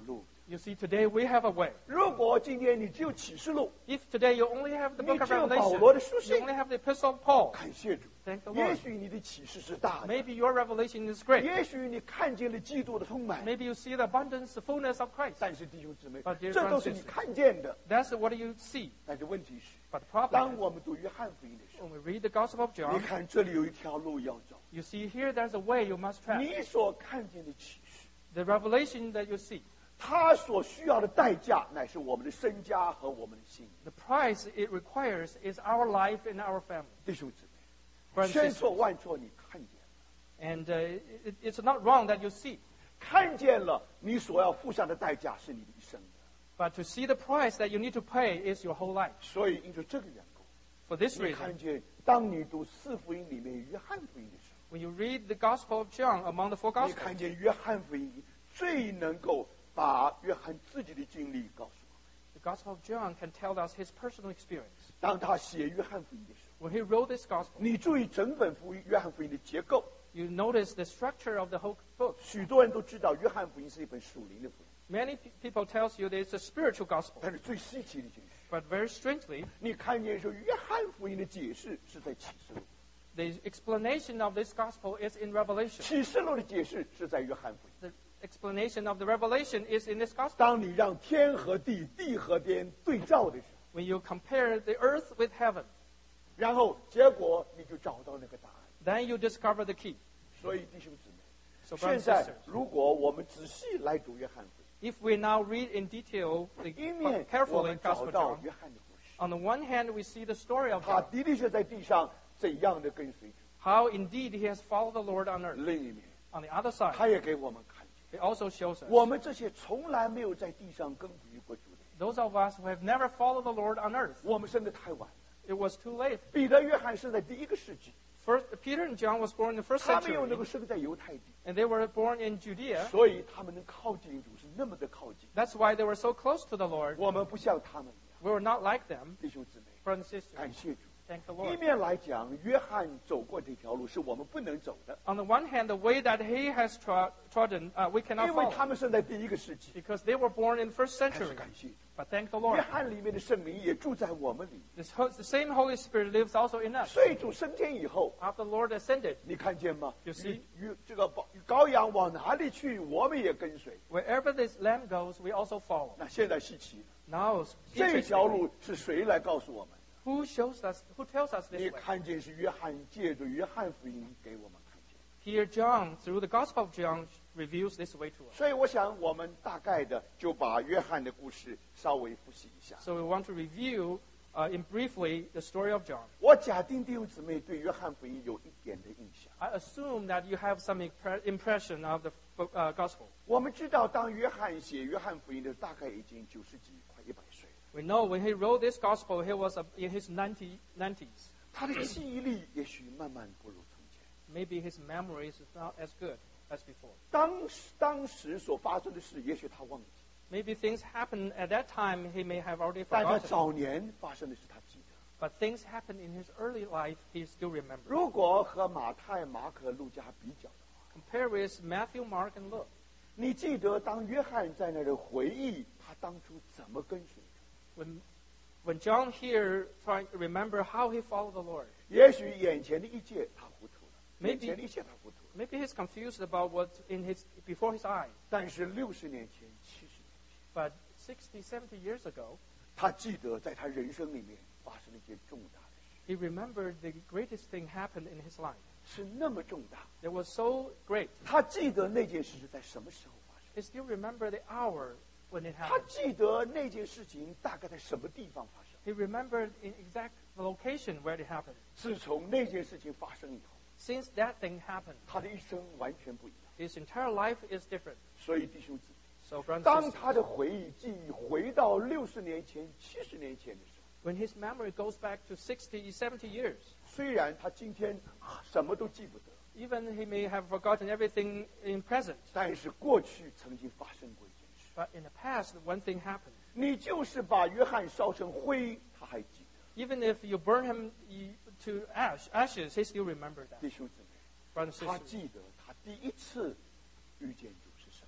You see, today we have a way. 如果今天你只有启示录， If today you only have the 你 book of 只有保 Revelation, 罗的书 you 信， only have the epistle of Paul, 感谢主。 thank the 也 Lord. 许你的启示是大的， Maybe your revelation is great. 也许你看见了基督的充满， Maybe you see the abundance, the fullness of Christ. 但是弟兄姊妹 But，dear 这都是你 Francis- 看见的。 That's what you see. 但是问题是， But the problem 当 is, 我们读约翰福音的时候， when we read the Gospel of 你 John, 看这里有一条路要走， you see here there's a way you must travel. 你所看见的启示， The revelation that you see, 它所需要的代价，乃是我们的身家和我们的心。 the price it requires is our life and our family. 弟兄姊妹， Brothers and 千 sisters. 错万错，你看见了， And uh, it, it's not wrong that you see. 看见了，你所要付上的代价是你的一生的。 But to see the price that you need to pay is your whole life. 所以因着这个缘故， For this 你 reason, 看见，当你读四福音里面约翰福音的时候， when you read the Gospel of John among the four 你 Gospels, 看见约翰福音最能够把约翰自己的经历告诉我们。 the Gospel of John can tell us his personal experience. 当他写约翰福音的时候， When he wrote this Gospel, 你注意整本福音约翰福音的结构。 you notice the structure of the whole book. 许多人都知道约翰福音是一本属灵的福音， Many pe- people tells you that it's a spiritual gospel. 但是最稀奇的就是 But very strangely, 你看见说约翰福音的解释是在启示录， the explanation of this gospel is in Revelation. 启示录的解释是在约翰福音。 The explanation of the Revelation is in this gospel. 当你让天和地、地和天对照的时候， When you compare the earth with heaven, 然后结果你就找到那个答案。 then you discover the key. 所以弟兄姊妹， So, 现 brothers and 在 sisters, 如果我们仔细来读约翰福音， if we now read in detail, the, 一面我 carefully 们 the 找 Gospel of 到 John, 约翰的故事， on the one hand, we see the story of 他 John, 的的确在地上怎样的跟随主； how indeed he has followed the Lord on earth. 另一面， On the other side, 他也给我们看见， it also shows us 我们这些从来没有在地上跟随过主的人， those of us who have never followed the Lord on earth. 我们生得太晚了。 It was too late. 彼得、约翰生在第一个世纪， First, Peter and John was born in the first 他们又 century, 能够生在犹太地， and they were born in Judea. 所以他们能靠近主是那么的靠近。 That's why they were so close to the Lord. 我们不像他们一样， We were not like them, 弟兄姊妹， brothers and sisters. 感谢主。 Thank the 一 Lord. 面来讲，约翰走过这条路是我们不能走的， On the one hand, the way that he has trod, trodden, uh, we cannot 因为 follow 他们生在第一个世纪。 because they were born in the first 但是 century. 感谢主， But thank the 约 Lord. 翰里面的圣灵也住在我们里。 This, ho- the same Holy Spirit lives also in us. 所以主升天以后， After the Lord ascended, 你看见吗？ You see? 与与这个羔羔羊往哪里去，我们也跟随。 wherever this lamb goes, we also follow. 那现在稀奇了， Now, 这条 interestingly, 路是谁来告诉我们？ who shows us, who tells us 你 this way? 看见是约翰借着约翰福音给我们看见。 Here, John, through the Gospel of John, reveals this way to us. 所以我想，我们大概的就把约翰的故事稍微复习一下。 So we want to review, uh, in briefly, the story of John. 我假定弟兄姊妹对约翰福音有一点的印象。 I assume that you have some impre- impression of the book, uh, Gospel. 我们知道，当约翰写约翰福音的，大概已经九十几，快一百岁了。 We know when he wrote this Gospel, he was uh, in his ninety, nineties. 他的记忆力也许慢慢不如从前。 Maybe his memories is not as good as before. 当时当时所发生的事，也许他忘记， Maybe things happened at that time he may have already 但他 forgotten. 早年发生的事他记得。 But things happened in his early life, he still remembers. 如果和马太、马可、路加比较的话， Compare with Matthew, Mark, and Luke. 你记得当约翰在那里回忆他当初怎么跟随主， When, when John here trying to remember how he followed the Lord, 也许眼前的一切他糊涂了， Maybe- 眼前的一切他糊涂了。 maybe he's confused about what's in his, before his eyes. 但是六十年前、七十年前， But sixty, seventy years ago, 他记得在他人生里面发生了一件重大的事， he remembered the greatest thing happened in his life. 是那么重大。 It was so great. 他记得那件事是在什么时候发生， He still remember the hour when it 他 happened. 记得那件事情大概在什么地方发生。 He remembered in exact the location where it happened. 自从那件事情发生以后， Since that thing happened, 他的一生完全不一样。 his entire life is different. 所以弟兄姊妹， So, brothers and 当 sisters, 他的回忆记忆回到六十年前、七十年前的时候， when his memory goes back to sixty, seventy years, 虽然他今天啊什么都记不得， even he may have forgotten everything in present, 但是过去曾经发生过一件事。 but in the past, one thing happened. 你就是把约翰烧成灰，他还记得。 Even if you burn him you- to ash, ashes, he still remembered that. 弟兄姊妹， Brothers and 他 sisters, 记得他第一次遇见主是什么时候？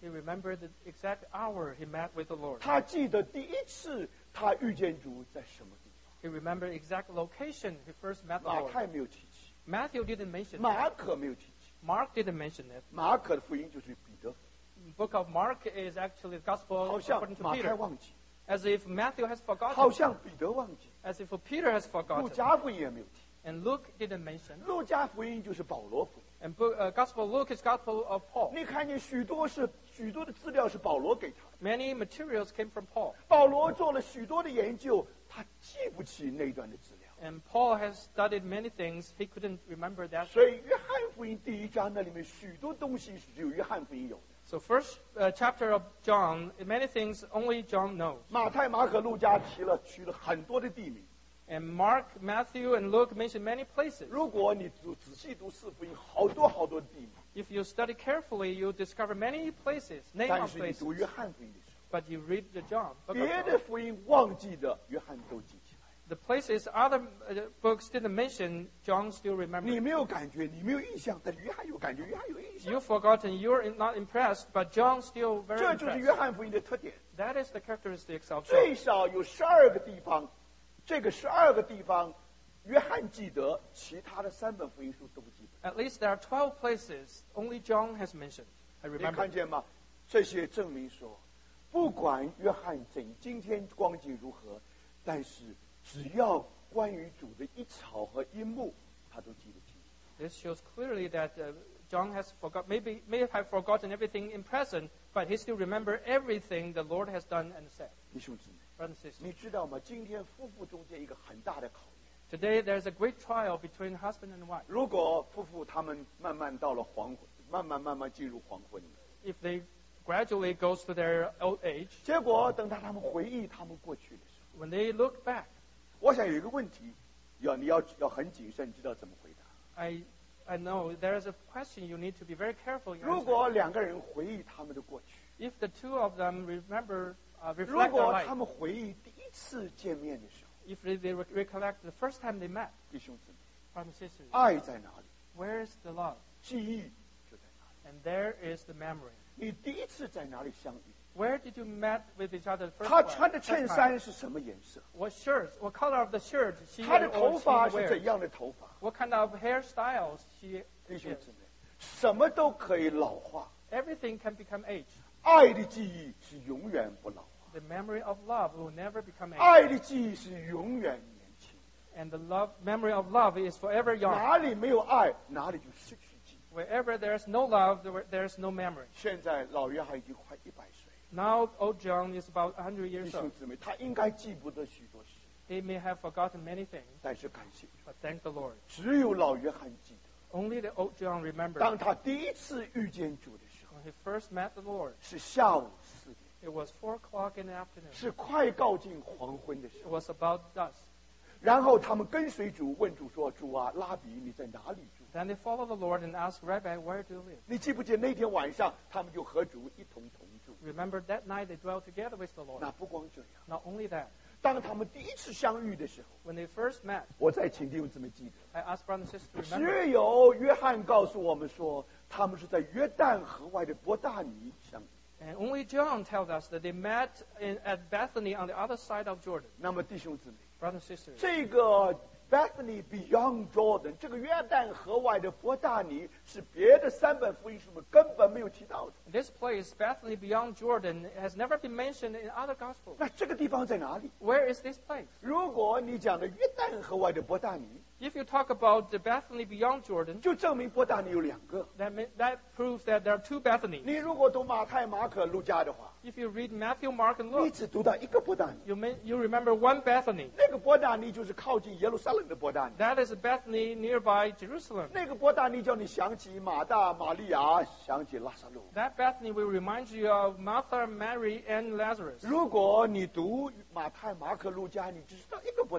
He remembered the exact hour he met with the Lord. 他记得第一次他遇见主在什么地方。 He remembered exact location he first met the 马 Lord. 太没有提起， Matthew didn't mention it. 马可没有提起， Mark didn't mention it. 马可的福音就是彼得福音， The book of Mark is actually the 好 gospel 像 according to 马太 Peter. 忘记， As if Matthew has 好 forgotten. 像彼得忘记， As if Peter has 路 forgotten. 加福音也没有提。 And Luke didn't mention. 路加福音就是保罗福音。 And book, uh, Gospel of Luke is Gospel of Paul. 你看见许多是许多的资料是保罗给他的， Many materials came from Paul. 保罗做了许多的研究，他记不起那段的资料。 And Paul has studied many things. He couldn't remember that. 所以约翰福音第一章那里面许多东西是只有约翰福音有的。 So first uh, chapter of John, many things only John knows. 马太、马可、路加提了取了很多的地名。 And Mark, Matthew, and Luke mention many places. 如果你仔仔细读四福音，好多好多的地名。 If you study carefully, you discover many places, name 但 of 是你 places. 读约翰福音的时 But you read the John. 候， book of 别 John. 的福音忘记的，约翰都记起来。 The places other uh, books didn't mention, John still 你 remembers. 没有感觉，你没有印象，但是约翰有感觉，约翰有印象。 You've forgotten, you're in- not impressed, but John still very 这就是 impressed. 约翰福音的特点。 That is the characteristics of John. 最少有十二个地方，这个十二个地方，约翰记得，其他的三本福音书都不记得。 At least there are twelve places only John has mentioned. I 你 remember. 看见吗？这些证明说，不管约翰怎今天光景如何，但是只要关于主的一草和一木，他都记得清楚。 This shows clearly that uh, John has forgot, maybe may have forgotten everything in present, but he still remember everything the Lord has done and said. 弟兄姊妹， Brothers and sisters, 你知道吗？今天夫妇中间一个很大的考验， today there's a great trial between husband and wife. 如果夫妇他们慢慢到了黄昏，慢慢慢慢进入黄昏， If they gradually goes to their old age, 结果等到他们回忆他们过去的时候， when they look back, 我想有一个问题，要你要要很谨慎，知道怎么回答。 I, I know there's a question you need to be very careful in 如 answering. 果两个人回忆他们的过去， If the two of them remember, uh, 如 reflect their 果 life, 他们回忆第一次见面的时候， if they, they re- recollect the first time they met, 弟兄姊妹， brothers and sisters, 爱在哪里？ where's the love? 记忆就在哪里。 And there is the memory. 你第一次在哪里相遇？ Where did you met with each other the first 他 time? 穿的 First 衬 time? 衫是什么颜色？ What shirts? What color of the shirt she 他的 or 头 she 发是 wears? 怎样的头发？ What kind of hairstyles she 弟兄 is? 姊妹，什么都可以老化， Everything can become age. 爱的记忆是永远不老化， The memory of love will never become age. 爱的记忆是永远年轻。 And the love memory of love is forever young. 哪里没有爱，哪里就失去记忆。 Wherever there's no love, there- there's no memory. 现在老约翰已经快一百岁， Now old John is about one hundred 弟 years 兄 old. 姊妹，他应该记不得许多事， He may have forgotten many things, 但是感谢主， but thank the Lord. 只有老约翰记得， Only the old John remembered 当他第一次遇见主的时候， when he first met the Lord. 是下午四点， It was four o'clock in the afternoon. 是快告近黄昏的时 It 候。 was about dusk. 然后他们跟随主，问主说：“主啊，拉比，你在哪里住 Then they followed the Lord and asked, Rabbi, where do you live?？” 你记不记得那天晚上，他们就和主一同同住？ Remember that night they dwelt together with the Lord. 那不光这样， Not only that, 当他们第一次相遇的时候， when they first met, 我再请弟兄姊妹记得， I asked brothers and sisters to remember. 只有约翰告诉我们说，他们是在约旦河外的伯大尼相遇。 And only John tells us that they met in, at Bethany on the other side of Jordan. 那么弟兄姊妹， Brothers and sisters, 这个 Bethany Beyond Jordan 这个约旦河外的伯大尼，是别的三本福音书们根本没有提到的。 this place, Bethany beyond Jordan, has never been mentioned in other gospels. 那这个地方在哪里？ Where is this place? 如果你讲的约旦河外的伯大尼， If you talk about the Bethany beyond Jordan, 就证明伯大尼有两个。 that, ma- that proves that there are two Bethanies. 你如果读马太、马可、路加的话， If you read Matthew, Mark, and 你 Luke, 只读到一个伯大尼， you, may, you remember one Bethany. 那个伯大尼就是靠近耶路撒冷的伯大尼。 That is a Bethany nearby Jerusalem. 那个伯大尼叫你想起马大、玛利亚，想起拉萨路。 That Bethany will remind you of Martha, Mary, and Lazarus. 如果你读马太、马可、路加，你只知道一个伯大尼。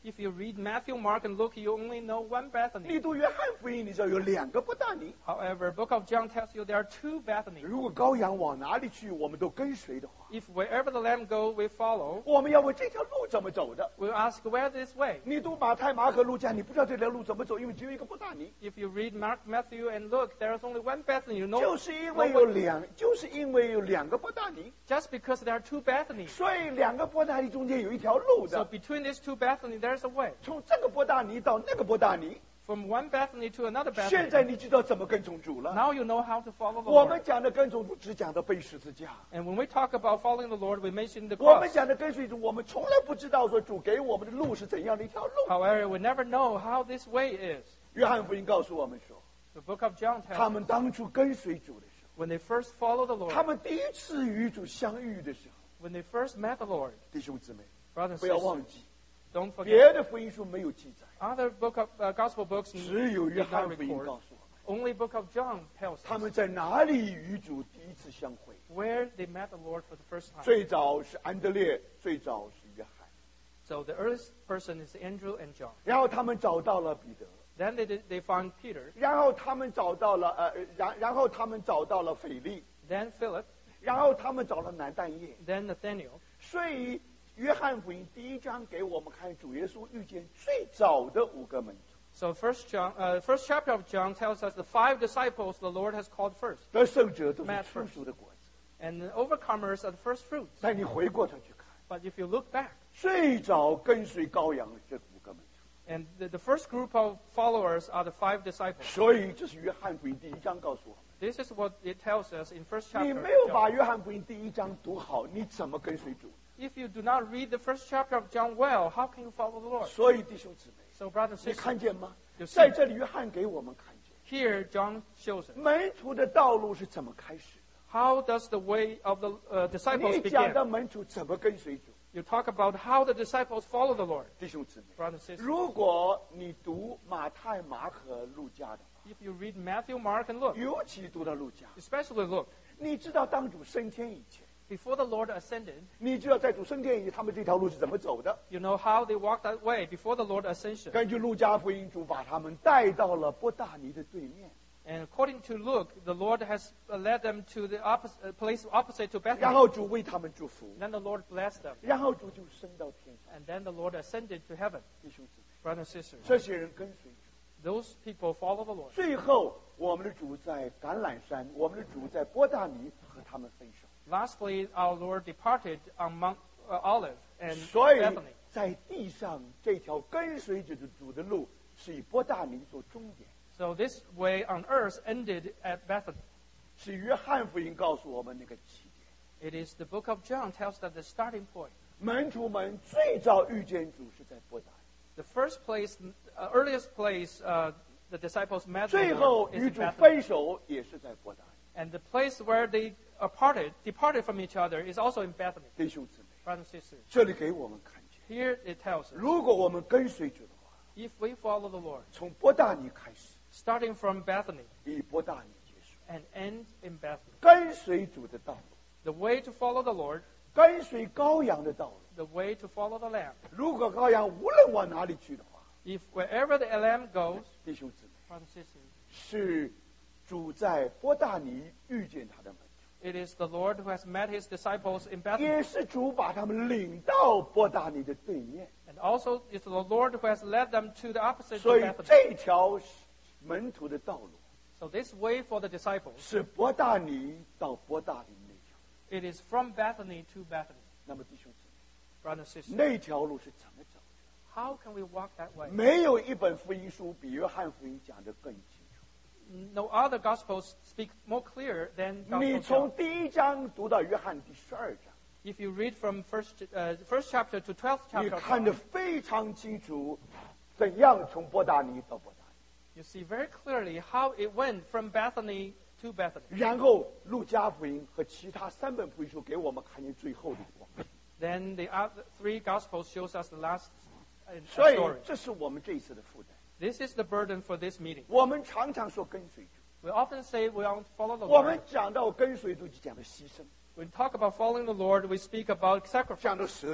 If you read Matthew, Mark, and Luke, you only know one 你 Bethany. 读约翰福音，你知道有两个伯大尼。 However, Book of John tells you there are two Bethany. 如果羔羊往哪里去，我们都跟随的话， If wherever the Lamb go, we follow. 我们要问这条路怎么走的。 We'll ask where this way. 你读马太、马可、路加，你不知道这条路怎么走，因为只有一个伯大尼。 If you read Mark, Matthew, and Luke, there is only one Bethany. You know, 就是因为有两，就是因为有两个伯大尼， just because there are two Bethany. 所以两个伯大尼中间有一条路 So 的。 between these two Bethany, there's a way. 从这个伯大尼到那个伯大尼， From one Bethany to another 现在 Bethany. 你知道怎么跟从主了。 Now you know how to follow the 我们 Lord. 讲的跟从主，只讲到背十字架。 And when we talk about following the Lord, we mention the 我们 cross. 讲的跟随主，我们从来不知道说主给我们的路是怎样的一条路。 However, we never know how this way is. 约翰福音告诉我们说， The book of John 他 tells 们 us 当初跟随主的时 when they first followed the 候，他 Lord, 们第一次与主相遇的时候， when they first met the Lord, 弟兄姊妹， brothers and 不要 sisters, 忘记， don't forget. 别的福音书没有记载， Other book of uh, gospel books 只有约 did 翰 not 福音 record. 告诉我们， Only book of John tells 他 us 们在哪里与主第一次相会。 where they met the Lord for the first time. 最早是安德烈，最早是约翰， So the earliest person is Andrew and John. 然后他们找到了彼得， Then they did, they found Peter, 然后他们找到了呃，然然后他们找到了腓力， then Philip, 然后他们找了南但业。 then Nathaniel. 所以约翰福音第一章给我们看主耶稣遇见最早的五个门徒， So first John, uh, first chapter of John tells us the five disciples the Lord has called first, 得胜者都是 Matt 成熟的果子。 and the overcomers are the first fruits. 但你回过头去看， But if you look back, 最早跟随羔羊的这五个门徒， and the, the first group of followers are the five disciples. 所以这是约翰福音第一章告诉我们。 This is what it tells us in first 你 chapter. 没有 of 把 John. 约翰福音第一章读好，你怎么跟随主？ If you do not read the first chapter of John well, how can you follow the Lord? 所以弟兄姊妹， So, brothers and 你看 sisters, 见吗？ you see, 在这里，约翰给我们看见 here John shows us 门徒的道路是怎么开始 how does the way of the uh, 的。 disciples 你讲 begin. 的门徒怎么跟随主？ You talk about how the disciples follow the Lord, 弟兄姊妹， brothers and sisters. 如果你读马太、马可、路加的话， If you read Matthew, Mark, and Luke, 尤其读到路加， especially Luke, 你知道当主升天以前， before the Lord ascended, 你知道在主升天以前，他们这条路是怎么走的？ you know how they walked that way before the Lord ascension. 根据路加福音，主把他们带到了伯大尼的对面， And according to Luke, the Lord has uh, led them to the oppos- uh, place opposite to 然 Bethany. 后主为他们祝福， Then the Lord blessed them. 然后主就升到天上。 And then the Lord ascended to heaven. 弟兄姊妹， Brothers and sisters, 这些人跟随主， those people follow the Lord. 最后我们的主在橄榄山，我们的主在伯大尼和他们分手。 Lastly, our Lord departed on Mount uh, Olive and 所以 Bethany. 在地上这条跟随着主的路是以伯大尼做终点。 So this way on earth ended at Bethany. 是约翰福音告诉我们那个起点。 It is the book of John tells that the starting point. 门徒们最早遇见主是在伯大尼， The first place, uh, earliest place uh, the disciples met the 最后 Lord is 与 in 主 Bethany. 分手也是在伯大尼。 And the place where they are parted, departed from each other is also in Bethany. 弟兄姊妹， Brothers and sisters, 这里给我们看见， here it tells us, 如果我们跟随主的话， if we follow the Lord, 从伯大尼开始， starting from Bethany 以伯大尼结束， and end in Bethany, 跟随主的道路， the way to follow the Lord, 跟随羔羊的道路。 the way to follow the Lamb. 如果羔羊无论往哪里去的话， If wherever the Lamb goes, 弟兄姊妹， brothers and sisters, 是主在伯大尼遇见他的门徒， it is the Lord who has met his disciples in Bethany. 也是主把他们领到伯大尼的对面。 And also it's the Lord who has led them to the opposite 所 of 以 Bethany. 这条门徒的道路 So this way for the disciples, 是伯大尼到伯大尼那条。 it is from Bethany to Bethany. 那么弟兄姊 Brothers and 妹， sisters, 那条路是怎么走 how can we walk that 的？ way? 没有一本福音书比约翰福音讲得更清楚。 No other gospels speak more clear than 你 Gospel 从 John. 第一章读到约翰第十二章， If you read from first uh, first chapter to twelfth 你 chapter, of 看得 John, 非常清楚，怎样从伯大尼到伯大尼。 you see very clearly how it went from Bethany to Bethany. 然后路加福音和其他三本福音书给我们看见最后的光景。 Then the other three gospels shows us the last uh, 所以 story. 这是我们这一次的负担。 This is the burden for this meeting. 我们常常说跟随主， We often say we want to follow the 我们 Lord. 讲到跟随主就讲到牺牲， When we talk about following the Lord, we speak about sacrifice, 讲到舍己。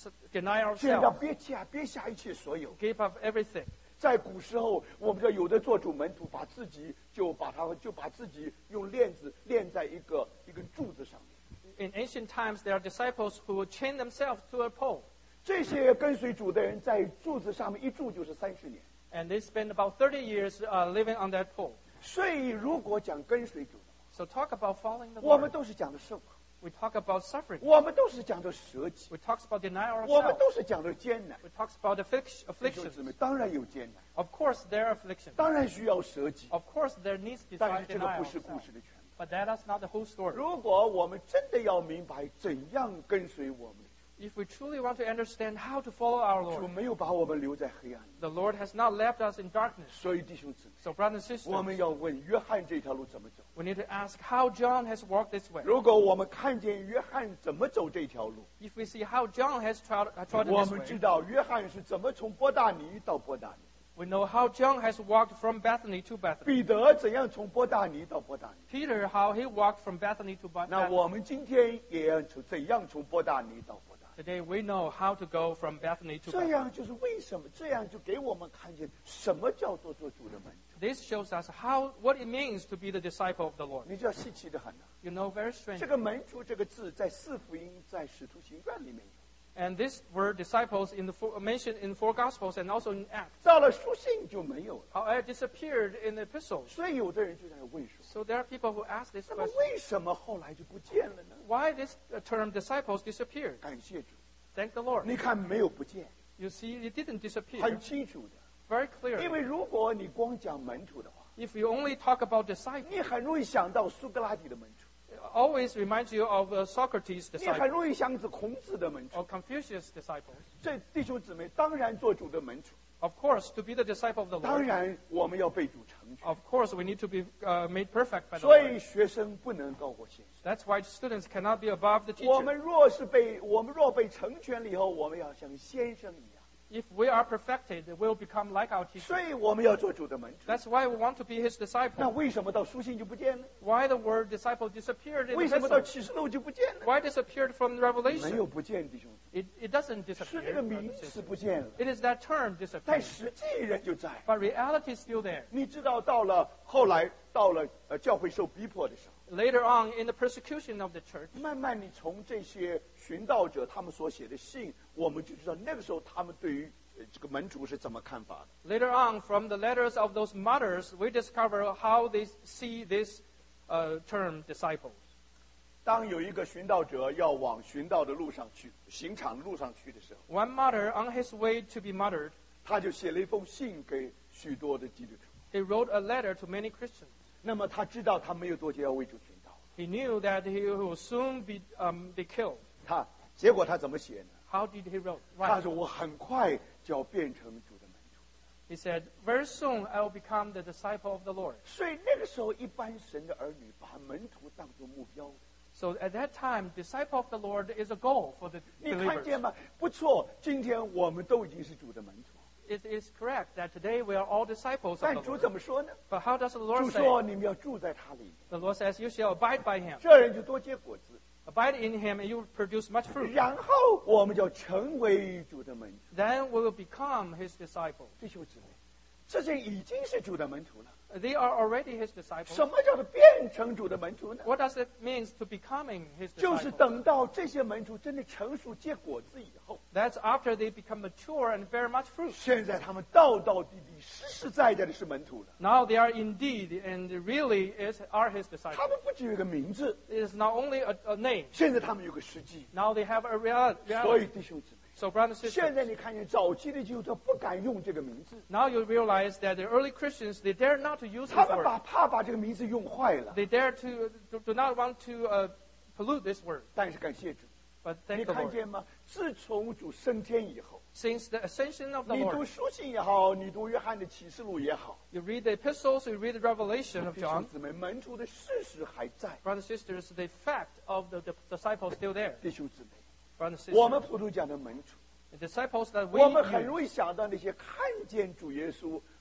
deny 现在要 ourselves, 憋下憋下一切所有。 give up everything. 在古时候，我们知道有的做主门徒，把自己就把他就把自己用链子链在一个一根柱子上面。 In ancient times, there are disciples who would chain themselves to a pole, 这些跟随主的人在柱子上面一住就是三十年。 and they spend about thirty years uh, living on that pole. 所以如果讲跟随主的话， So talk about following the 我们 Lord. 都是讲的受苦， We talk about suffering. 我们都是讲的舍己， We talk about deny 我们 ourselves. 都是讲的艰难。 We talk about afflic- 弟兄姊 afflictions. 妹，当然有艰难， Of course, there are afflictions. 当然需要舍己， Of course, there needs to be 但是这个 deny 不是故 ourselves. 事的全部。 But that is not the whole story. 如果我们真的要明白怎样跟随我们的 If we truly want to understand how to follow our 主，主 Lord, 没有把我们留在黑暗里。 the Lord has not left us in darkness. 所以弟兄姊妹， So, brothers and 我们 sisters, 要问约翰这条路怎么走。 we need to ask how John has walked this way. 如果我们看见约翰怎么走这条路， If we see how John has trod, uh, trodden 我 this 们知 way, 道约翰是怎么从伯大尼到伯大尼， we know how John has walked from Bethany to Bethany. 彼得怎样从伯大尼到伯大尼。 Peter, how he walked from Bethany to Be- 那 Bethany. 我们今天也要从怎样从伯大尼到伯大尼。 Today, we know how to go from Bethany to 这 Bethany. 样就是为什么？这样就给我们看见什么叫做做主的门徒。 This shows us how what it means to be the disciple of the Lord. 你知道稀奇的很呢、 You know, very strange. 这个门徒这个字在四福音、在使徒行传里面有， And this word disciples in the four, mentioned in four Gospels and also in Acts. 到了书信就没有了。 However, it disappeared in the epistles. 所以有的人就在问说： So there are people who ask this 那么 question: 为什么后来就不见了呢？ Why this uh, term disciples disappeared? 感谢主， Thank the Lord. 你看没有不见， You see, it didn't disappear. 很清楚的。 Very 因 clearly. 为如果你光讲门徒的话， If you only talk about disciples, 你很容易想到苏格拉底的门徒， it always reminds you of uh, Socrates' 你很 disciples 容易想着孔子的门徒。 or Confucius' disciples. 这弟兄姊妹，当然做主的门徒， Of course, to be the disciple of the 当 Lord, 然我们要被主成全。 of course, we need to be uh, made perfect by the 所 Lord. 以学生不能高过先生。 That's why students cannot be above the 我 teacher. 们若是被我们若被成全了以后，我们要像先生一样。 If we are perfected, we'll become like our teacher. 所以我们要做主的门徒。 That's why we want to be his 那 disciple. 为什么到书信就不见了？ Why the word disciple disappeared in 为 the 什么到 epistles? 启示录就不见了？ Why disappeared from 没 Revelation? 有不见，弟兄， It, it doesn't 是 disappear. 这个名词不见了， It is that term 但 disappeared. 实际人就在。 But reality is still there. 你知道，到了后来，到了呃教会受逼迫的时候， Later on, in the persecution of the church, 慢慢你从这些寻道者他们所写的信，我们就知道那个时候他们对于呃这个门徒是怎么看法的。 later on, from the letters of those martyrs, we discover how they see this uh, term disciples. 当有一个寻道者要往寻道的路上去、刑场路上去的时候， One martyr, on his way to be martyred, 他就写了一封信给许多的基督徒。 he wrote a letter to many Christians. 那么他知道他没有多久要为主寻道， He knew that he will soon be, um, be killed. 他结果他怎么写呢？ How did he wrote? 他 Write? 说：“我很快就要变成主的门徒。” He said, very soon I will become the disciple of the Lord. 所以那个时候，一般神的儿女把门徒当作目标的。 So at that time, disciple of the Lord is a goal for the 你看 believers. 见吗？不错，今天我们都已经是主的门徒。 It is correct that today we are all disciples of 但 the 主 Lord. 怎么说呢？ But how does the 主 Lord 说：“ say? 你们要住在他里面， The Lord says, you shall abide by him. 这人就多结果子。 Abide in him and you will produce much fruit. 然后我们就要成为主的门徒。 Then we will become his disciples. 弟兄姊妹，这些已经是主的门徒了。 They are already his disciples. 什么叫做变成主的门徒呢？ What does it mean to becoming his 就是 disciples? 等到这些门徒真的成熟结果子以后， That's after they become mature and bear much fruit. 现在他们道道地地、实实在在的是门徒了。 Now they are indeed and really is, are his 他 disciples. 们不只有一个名字， It is not only a, a name. 现在他们有个实际。 Now they have a real, 所以 reality. 弟兄姊妹， So brothers and 现 sisters, 在你看见早期的基督徒不敢用这个名字， now you realize that the early Christians, they dare not to use 他 this 们 word. 把怕把这个名字用坏了。 They dare to do, do not want to uh, pollute this word. 但是感谢主， But 你 thank the 看 Lord. 见吗？自从主升天以后， Since the ascension of the 你读 Lord, 书信也好，你读约翰的启示录也好， you read the epistles, you read the revelation of 弟兄 John. 姊妹，门徒的事实还在。 Brothers and sisters, the fact of the, the disciples still there. 弟兄姊妹， Brothers and 我们 sisters, 普通讲的门徒， the disciples that we 我们很 use, 容易想到那些看见主耶稣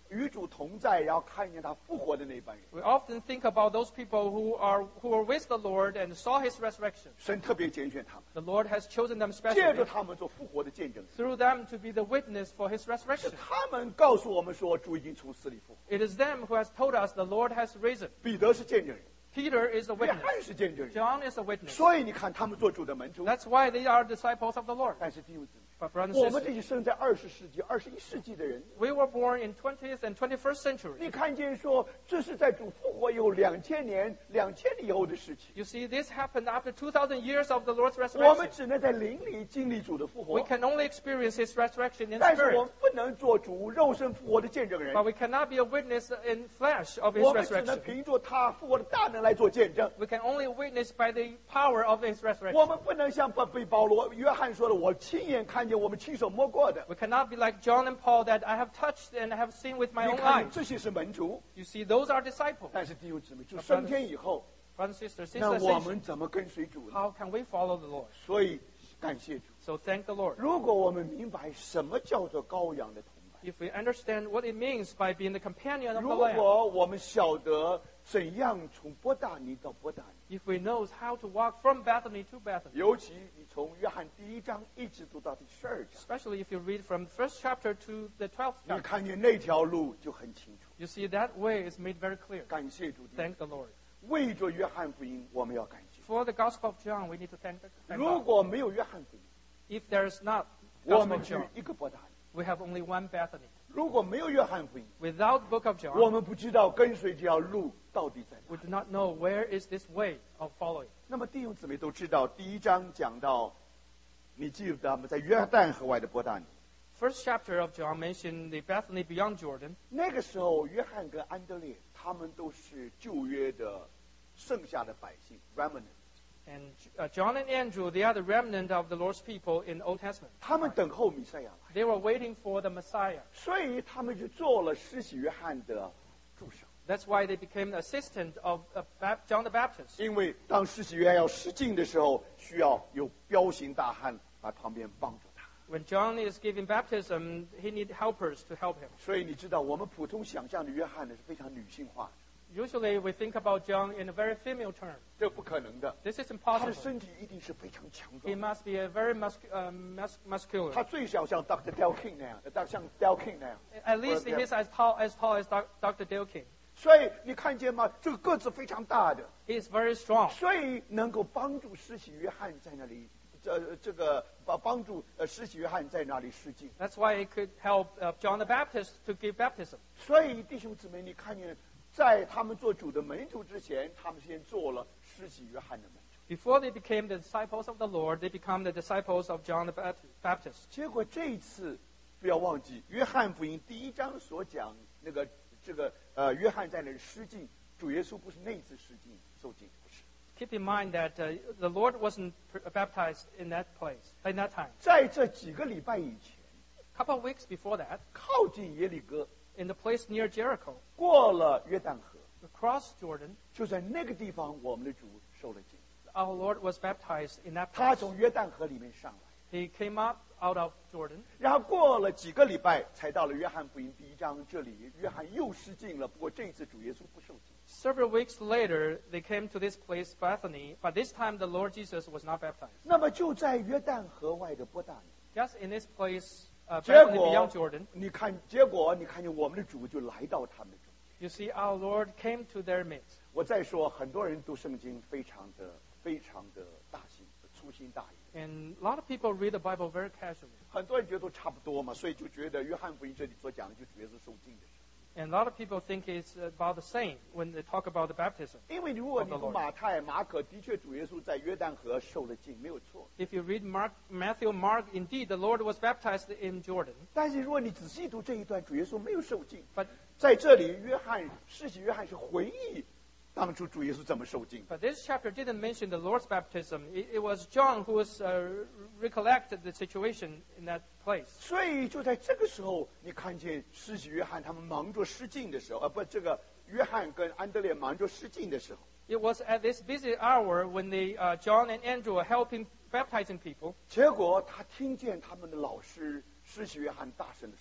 与主同在，然后看见他复活的那班人。 We often think about those people who are who were with the Lord and saw His resurrection. 神特别拣选他们， The Lord has chosen them 借 specially 着他们做复活的见证人。 through them to be the witness for His 是 resurrection. 他们告诉我们说，主已经从死里复活。 It is them who has told us the Lord has risen. 彼得是见证人， Peter is a 约 witness. 翰是见证人， John is a witness. 所以你看他们做主的门徒。 That's why they are disciples of the Lord. 但是弟兄姊妹， But brothers 我 and 们这 sisters, 些生在二十世纪、二十一世纪的人， we were born in twentieth and twenty-first century. 你看见说这是在主复活以后两千年、两千年以后的事情， You see, this happened after two thousand years of the Lord's 我们 resurrection. 只能在灵里经历主的复 We 活， can only experience His resurrection in 但是我 spirit. 们不能做主肉身复活的见证人， But we cannot be a witness in flesh of His 我们只能 resurrection. 凭着他复活的大能来做见证。 We can only witness by the power of His 我 resurrection. 们不能像被保罗、约翰说的，我亲眼看见，我们亲手摸过的。 We cannot be like John and Paul that I have touched and I have seen with my 你 own 看 eyes. 这些是门徒， You see, those are disciples. 但是弟兄姊妹，就升天以后， Brothers and sisters, since 那 the 我 ascension, 们怎么跟随主呢？ how can we follow the Lord? 所以感谢主。 So thank the Lord. 如果我们明白什么叫做羔羊的同伴， If we understand what it means by being the companion of 如 the Lamb, 果我们晓得怎样从伯大尼到伯大尼， if we know how to walk from Bethany to Bethany, 尤其你从约翰第一章一直读到第十二章， especially if you read from the first chapter to the twelfth 你 chapter, 看见那条路就很清楚。 you see that way is made very clear. 感谢主， Thank the Lord. 为着约翰福音，我们要感谢。 For the Gospel of John, we need to thank, thank 如 God. 果没有约翰福音， If there is not 我 Gospel 们 of 只 John, 一个伯大尼； we have only one Bethany. 如果没有约翰福音， Without Book of 我 John, 们不知道跟随这条路到底在哪 we 里。 do not know where is this way of following. 那么弟兄姊妹都知道，第一章讲到，你记得吗？在约旦河外的伯大尼， First chapter of John mentioned the Bethany beyond Jordan. 那个时候，约翰跟安德烈他们都是旧约的剩下的百姓 （remnant）， And uh, John and Andrew, they are the remnant of the Lord's people in the Old Testament. 他们等候弥赛亚来， They were waiting for the Messiah. 所以他们就做了施洗约翰的助手。 That's why they became the assistant of uh, Bap- John the Baptist. 因为当施洗约翰要施浸的时候，需要有彪形大汉来旁边帮助他。 When John is giving baptism, he needs helpers to help him. 所以你知道，我们普通想象的约翰呢是非常女性化的， Usually we think about John in a very female term. 这不可能的。 This is 他的 impossible. 身体一定是非常强 He 壮的， must be a very mus- uh, mus- muscular. 他最少像 Doctor Dale King 那样，呃像 Dale King 那样。 At least Or- he's as tall as tall as Doc- Doctor Dale King. 所以你看见吗？这个个子非常大的， He is very strong. 所以能够帮助施洗约翰在那里，这这个帮帮助呃施洗约翰在那里施浸。 That's why he could help uh, John the Baptist to give baptism. 所以弟兄姊妹，你看见，在他们做主的门徒之前，他们先做了施洗约翰的门徒。 Before they became the disciples of the Lord, they become the disciples of John the Bat- Baptist. 结果这一次，不要忘记，约翰福音第一章所讲那个这个呃，约翰在那里施浸，主耶稣不是那一次施浸受浸，不是。 Keep in mind that uh, the Lord wasn't pr- baptized in that place, in that time. 在这几个礼拜以前， A couple of weeks before that, 靠近耶利哥， in the place near Jericho, 过了约旦河， across Jordan, 就在那个地方，我们的主受了浸。 our Lord was baptized in that 他 place. 从约旦河里面上来， He came up out of Jordan. 然后过了几个礼拜，才到了约翰福音第一章这里，约翰又施浸了。不过这一次主耶稣不受浸。 Several weeks later, they came to this place, Bethany, but this time the Lord Jesus was not baptized. 那么就在约旦河外的伯大尼， Just in this place, uh, 结 Bethany 果 beyond Jordan, 你看，结果你看见我们的主就来到他们的中间。 you see our Lord came to their midst. 我再说，很多人读圣经非常的、非常的大心、粗心大意。 And a lot of people read the Bible very casually. 很多人觉得都差不多嘛，所以就觉得约翰福音这里所讲的就主耶稣受浸的事。 And a lot of people think it's about the same when they talk about the baptism. 因为如果你 Of the 读 Lord. 马太、马可，的确主耶稣在约旦河受了浸，没有错。 If you read Mark, Matthew, Mark, indeed the Lord was baptized in Jordan. 但是如果你仔细读这一段，主耶稣没有受浸。 But 在这里，约翰施洗约翰是回忆当初主耶稣怎么受浸。 But this chapter didn't mention the Lord's baptism. It, it was John who was uh, recollected the situation in that place. 所以就在这个时候，你看见施洗约翰他们忙着施浸的时候，啊不，这个约翰跟安德烈忙着施浸的时候， It was at this busy hour when the uh, John and Andrew were helping baptizing people. 结果他听见他们的老师施洗约翰大声的说，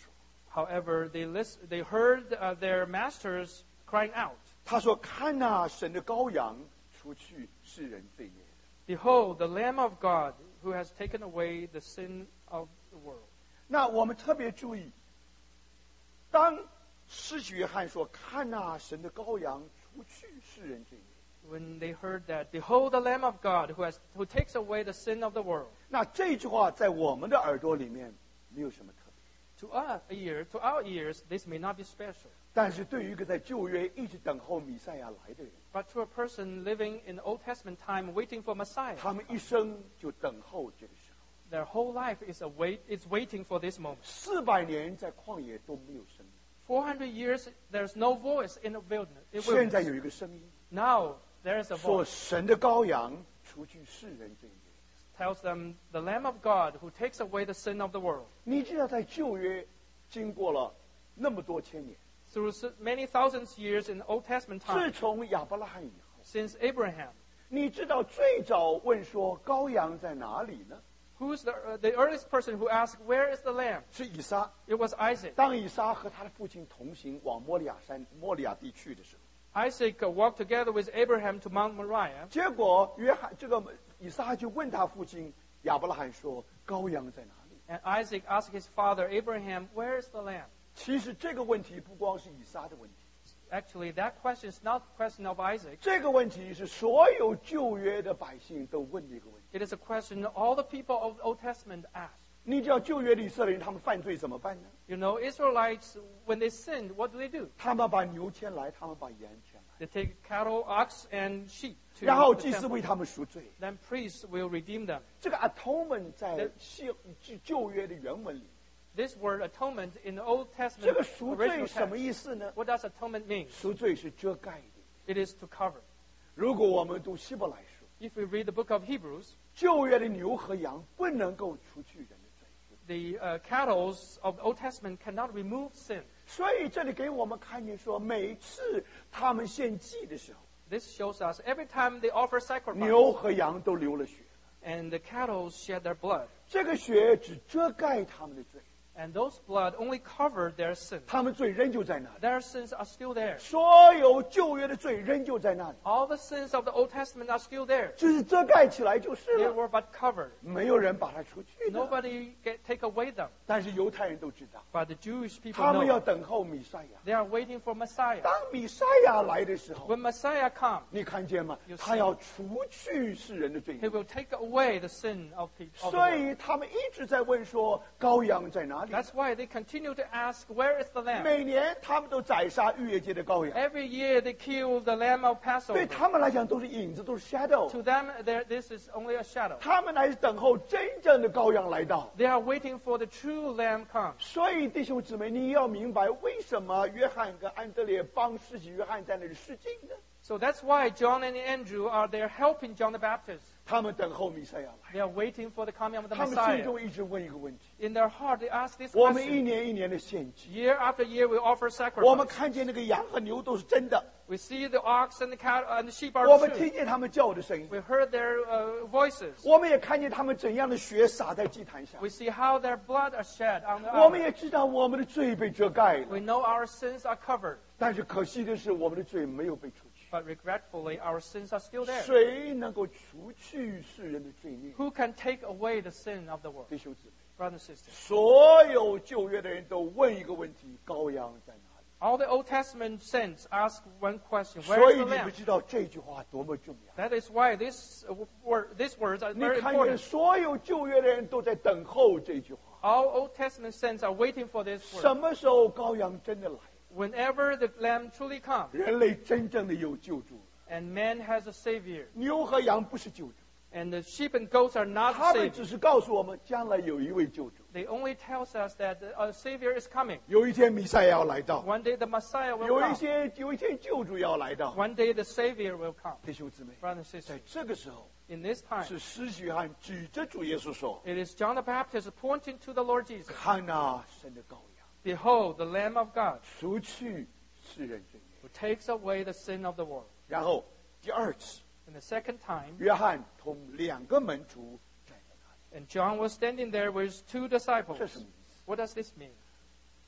However, they list, they heard uh, their masters crying out, 他说：“看呐、神的羔羊除去世人罪孽的。” "Behold, the Lamb of God who has taken away the sin of the world." 那我们特别注意，当施洗约翰说：“看呐、神的羔羊除去世人罪孽。” When they heard that, "Behold, the Lamb of God who has who takes away the sin of the world." 那这句话在我们的耳朵里面没有什么特别， To our ear, to our ears, this may not be special. 但是对于一个在旧约一直等候弥赛亚来的人， But to a person living in Old Testament time, waiting for Messiah, 他们一生就等候这个时候。 their whole life is a wait, is waiting for this moment. 四百年在旷野都没有声音， Four hundred years, there's no voice in the wilderness. in 现在 wilderness. 有一个声音 Now there's a 说：“ voice 神的羔羊除去世人罪孽。” tells them, "The Lamb of God who takes away the sin of the world." 你知道，在旧约经过了那么多千年， Through s- many thousands years in Old Testament 自 time, 从亚伯拉罕以后， since Abraham, 你知道最早问说羔羊在哪里呢？ who's the, uh, the earliest person who asked, "Where is the Lamb?" 是以撒。 It was Isaac. 当以撒和他的父亲同行往摩利亚山、摩利亚地去的时候， Isaac uh, walked together with Abraham to Mount Moriah. 结果约翰这个以撒就问他父亲亚伯拉罕说：“羔羊在哪里 And Isaac asked his father Abraham, "Where is the lamb?" ？” 其实这个问题不光是以撒的问题， Actually, that question is not a question of Isaac. 这个问题是所有旧约的百姓都问的一个问题。 It is a question all the people of the Old Testament asked. 你知道旧约的以色列人他们犯罪怎么办呢？ You know, Israelites, when they sinned, what do they do? 他们把牛牵来，他们把羊牵来， They take cattle, ox, and sheep to 然后 the 祭司 temple. 为他们赎罪。 Then priests will redeem them. 这个 atonement 在旧旧约的原文里， This word atonement in the Old 这 Testament 个赎罪 original 什么 text, 意思呢？ what does atonement mean? 赎罪是遮盖的。 It is to cover. 如果我们读希伯来书， If we read the book of Hebrews, 旧约的牛和羊不能够除去人的罪， the uh, cattle of the Old Testament cannot remove sin. 所以这里给我们看见说，每次他们献祭的时候， This shows us every time they offer sacrifice, 牛和羊都流了血， and the cattle shed their blood, 这个血只遮盖他们的罪， and those blood only covered their sin. 他们罪仍旧在那里， Their sins are still there. 所有旧约的罪仍旧在那里， All the sins of the Old Testament are still there. 只是遮盖起来就是了， They were but covered. 没有人把它除去的。 Nobody get, take away them. 但是犹太人都知道， But the Jewish people 他们要 know 等候弥赛亚。 they are waiting for Messiah. 当弥赛亚来的时候， When Messiah comes, 你看见吗 You？see 他要除去世人的罪 he 孽， will take away the sin of people. Of the 所 world. 以他们一直在问说羔羊在哪里？ That's why they continue to ask, "Where is the lamb?" 每年他们都宰杀逾越节的羔羊， Every year they kill the lamb of 对 Passover. 他们来讲都是影子，都是 shadow。 To them, there- this is only a shadow. 他们来等候真正的羔羊来到。 They are waiting for the true lamb come. 所以弟兄姊妹，你要明白为什么约翰跟安德烈帮施洗约翰在那里试镜呢？ So that's why John and Andrew are there helping John the Baptist. 他们等候弥赛亚来， They are waiting for the coming of the 他们心 Messiah. 中一直问一个问题： In their heart, they ask this 我们一 question. 年一年的献祭， Year after year, we offer 我们 sacrifice. 看见那个羊和牛都是真的， We see the ox and the cattle and the sheep are 我们 true. 听见他们叫的声音， We heard their uh, voices. 我们也看见他们怎样的血洒在祭坛上， We see how their blood are shed on the 我们 altar. 也知道我们的罪被遮盖了。 We know our sins are covered. 但是可惜的是，我们的罪没有被除去。 But regretfully, our sins are still there. 谁能够除去世人的罪孽？ Who can take away the sin of the world? 弟兄姊妹， Brothers and sisters. 所有旧约的人都问一个问题：羔羊在哪里？ All the Old Testament saints ask one question: 所 Where 以 is 你 the 们 lamb? 知道这句话多么重要。 That is why this uh, word, these words are 你 very 看见 important. 所有旧约的人都在等候这句话。 All Old Testament saints are waiting for this 什 word. 么时候羔羊真的来， Whenever the lamb truly comes 人类真正的有救主。 and man has a savior, 牛和羊不是救主， and the sheep and goats are not 他们 saved. 只是告诉我们，将来有一位救主， They only tells us that a savior is coming. 有一天弥赛亚要来到， One day the Messiah will 有一 come. 些有一天救主要来到。 One day the savior will come. 弟兄姊妹， Brothers and 在 sisters, 这个时候， in this time, 是施洗约翰指着主耶稣说 it is John the Baptist pointing to the Lord：“ Jesus. 看啊，神的羔羊， Behold, the Lamb of God 除去世人罪孽。 who takes away the sin of the world.” ” 然后第二次， And the second time, 约翰同两个门徒站在那里， and John was standing there with two disciples. 这什么意思？ What does this mean?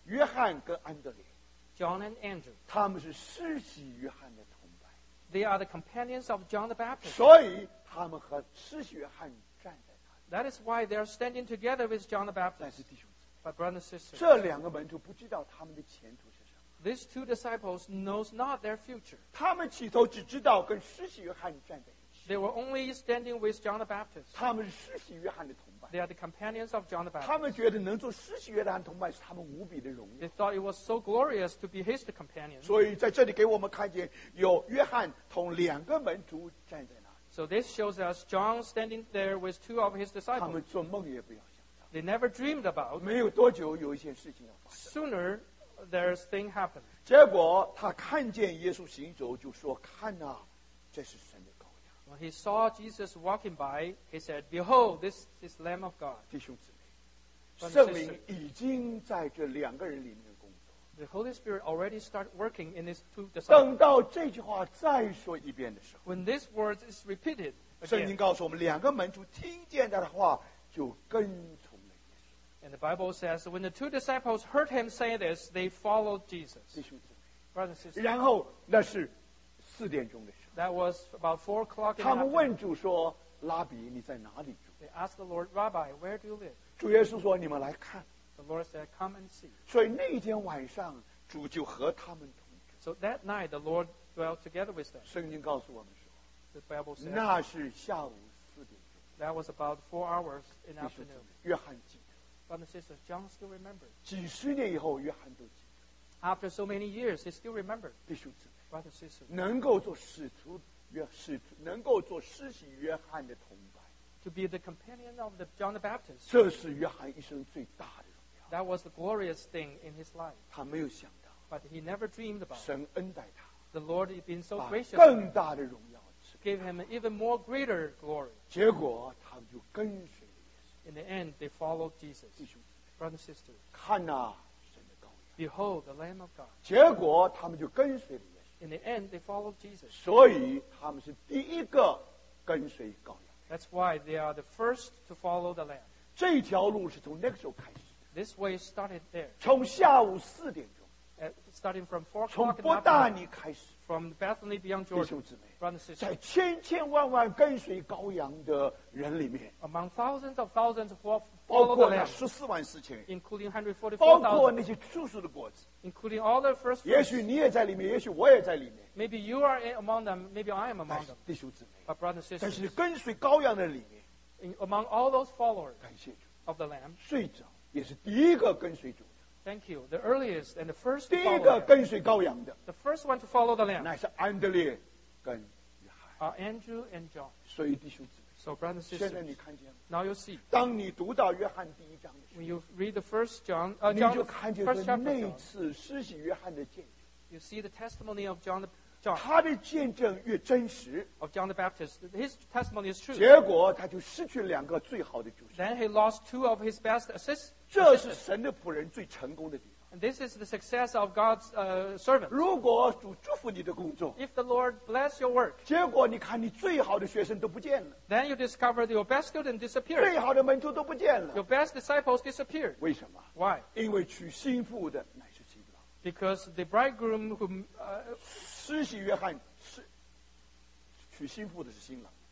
约翰跟安德烈， John and Andrew. 他们是施洗约翰的同伴， They are the companions of John the Baptist. 所以他们和施洗约翰站在那里。 That is why they are standing together with John the 但 Baptist. 是弟兄姊妹， But brothers and sisters, 这两个门徒不知道他们的前途是什么， these two disciples knows not their future. 他们起头只知道跟施洗约翰站在一起， They were only standing with John the Baptist. 他们是施洗约翰的同伴， They are the companions of John the 他 Baptist. 们觉得能做施洗约翰同伴是他们无比的荣耀 They。thought it was so glorious to be his companion. 所以在这里给我们看见有约翰同两个门徒站在那里， So this shows us John standing there with two of his 他 disciples. 们做梦也不要想 They never dreamed 到， about. 没有多久有一件事情要发生。 Sooner, there's thing happened. 结果他看见耶稣行走，就说：“看呐、这是神的羔羊。 When he saw Jesus walking by, he said, Behold, this is Lamb of God. ” 弟兄姊妹，圣灵已经在这两个人里面工作。 The Holy Spirit already started working in these two 等 disciples. 到这句话再说一遍的时候， When this word is repeated 圣经 again, 告诉我们，两个门徒听见他的话，就跟从了耶稣。 and the Bible says, when the two disciples heard him say this, they followed Jesus. 弟兄姊 Brothers and 妹， sisters, 然后那是四点钟的时候， that was about four o'clock in 他 the 们 afternoon. 问主说：“拉比，你在哪里住 They asked the Lord, Rabbi, where do you live?？” 主耶稣说：“你们来看。 The Lord said, Come and see. ” 所以那一天晚上，主就和他们同住。 So that night, the Lord dwelt together with them. 圣经告诉我们说， The Bible says 那是下午四点钟。 that was about four hours in the 弟兄姊 afternoon. 妹，约翰记得， Brothers and sisters, John still remembered. 几十年以后，约翰都记 After so many years, he still remembered. 得。弟兄姊妹， Brothers and sisters, 能够做使徒约使徒，能够做施洗约翰的同伴， to be the companion of the John the Baptist, 这是约翰一生最大的荣耀。 that was the glorious thing in his life. 他没有想到， But he never dreamed about it. 神恩待他， The Lord had been so 把 gracious, 更大的荣耀赐给 gave him even more greater glory. 结果他们就跟随了耶 In the end, they followed Jesus. 稣。弟兄姊妹， Brothers and sisters, 看呐、神的羔羊。 behold the Lamb of God. 结果他们就跟随了耶稣， In the end, they followed Jesus. 所以他们是第一个跟随羔羊。 That's why they are the first to follow the Lamb. 这条路是从那个时候开始的， This way started there, 从下午四点钟， at, starting from four 从 o'clock in 伯 the 大 afternoon, 尼开始。 from Bethany beyond 弟 Jordan. 兄姊妹， Brothers and sisters, 在千千万万跟随羔羊的人里面， among thousands of thousands who 包 follow 括 the 那 Lamb, 十四万四千人， including one hundred 包 forty-four 括 thousand, 那些出世的果子。 including all the first 也 fruits. 许你也在里面，也许我也在里面。 Maybe you are in- among them, maybe I am 但 among 是 them. 弟兄姊妹， But brothers and 但 sisters, 是跟随羔羊的里面， in, among all those followers 感谢主， of the Lamb, 最早也是第一个跟随主的， thank you, the earliest and the first 第 to 一 follow 个 Him, 跟随羔羊的， the first one to follow the Lamb 乃是安德烈跟约翰。 are Andrew and John. 所以弟兄姊妹， So brothers and 现在你 sisters, 看见了， now you see, 当你读到约翰第一章的 when 时候， you read the first John, uh, 你 John, 就 the 看见 first 说 chapter of 那 John, 次施洗约翰的见证， you see the testimony of John, the, John, 他的见证越真实， of John the Baptist. His testimony is true. 结果他就失去两个最好的主持。 Then he lost two of his best assists. 这是神的仆人最成功的地方。 And this is the success of God's uh, servant. 如果主祝福你的工作， If the Lord bless your work, 结果你看你最好的学生都不见了， then you discover that your best student disappeared. 最好的门徒都不见 Your 了， best disciples disappeared. 为什么？ Why? 因为娶新妇的乃是新郎。 Because the bridegroom who uh, 施洗约翰是娶新妇的是新郎。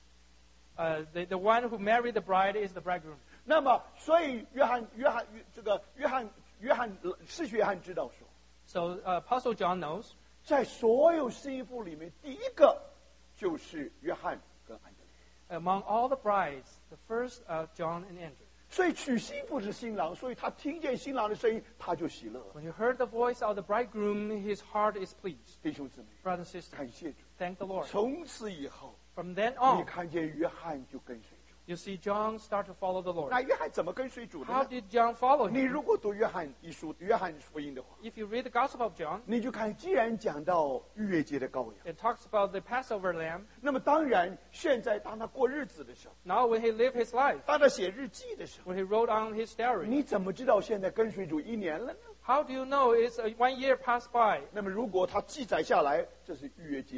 uh, the, the one who married the bride is the bridegroom. 那么，所以约翰约翰这个约翰约翰施洗约翰知道说， So uh, Apostle John knows 在所有新妇里面，第一个就是约翰跟安德烈。 among all the brides, the first uh, John and Andrew. 所以娶新妇是新郎，所以他听见新郎的声音，他就喜乐。 When he heard the voice of the bridegroom, his heart is pleased. 弟兄姊妹， Brothers and sisters, 感谢主。 thank the Lord. 从此以后， From then 你 on, 看见约翰就跟随主。 you see John start to follow the Lord. 那约翰怎么跟随主的 How 呢？ did John follow 你 him? 如果读约翰一书、约翰福音的话， If you read the Gospel of John, 你就看，既然讲到逾越节的羔羊， it talks about the Passover lamb. 那么当然，现在当他过日子的时候， Now when he lived his life, 当他写日记的时候， when he wrote on his diary, 你怎么知道现在跟随主一年了呢？ how do you know it's uh, one year passed by? 那么如果他记载下来，这是逾越节，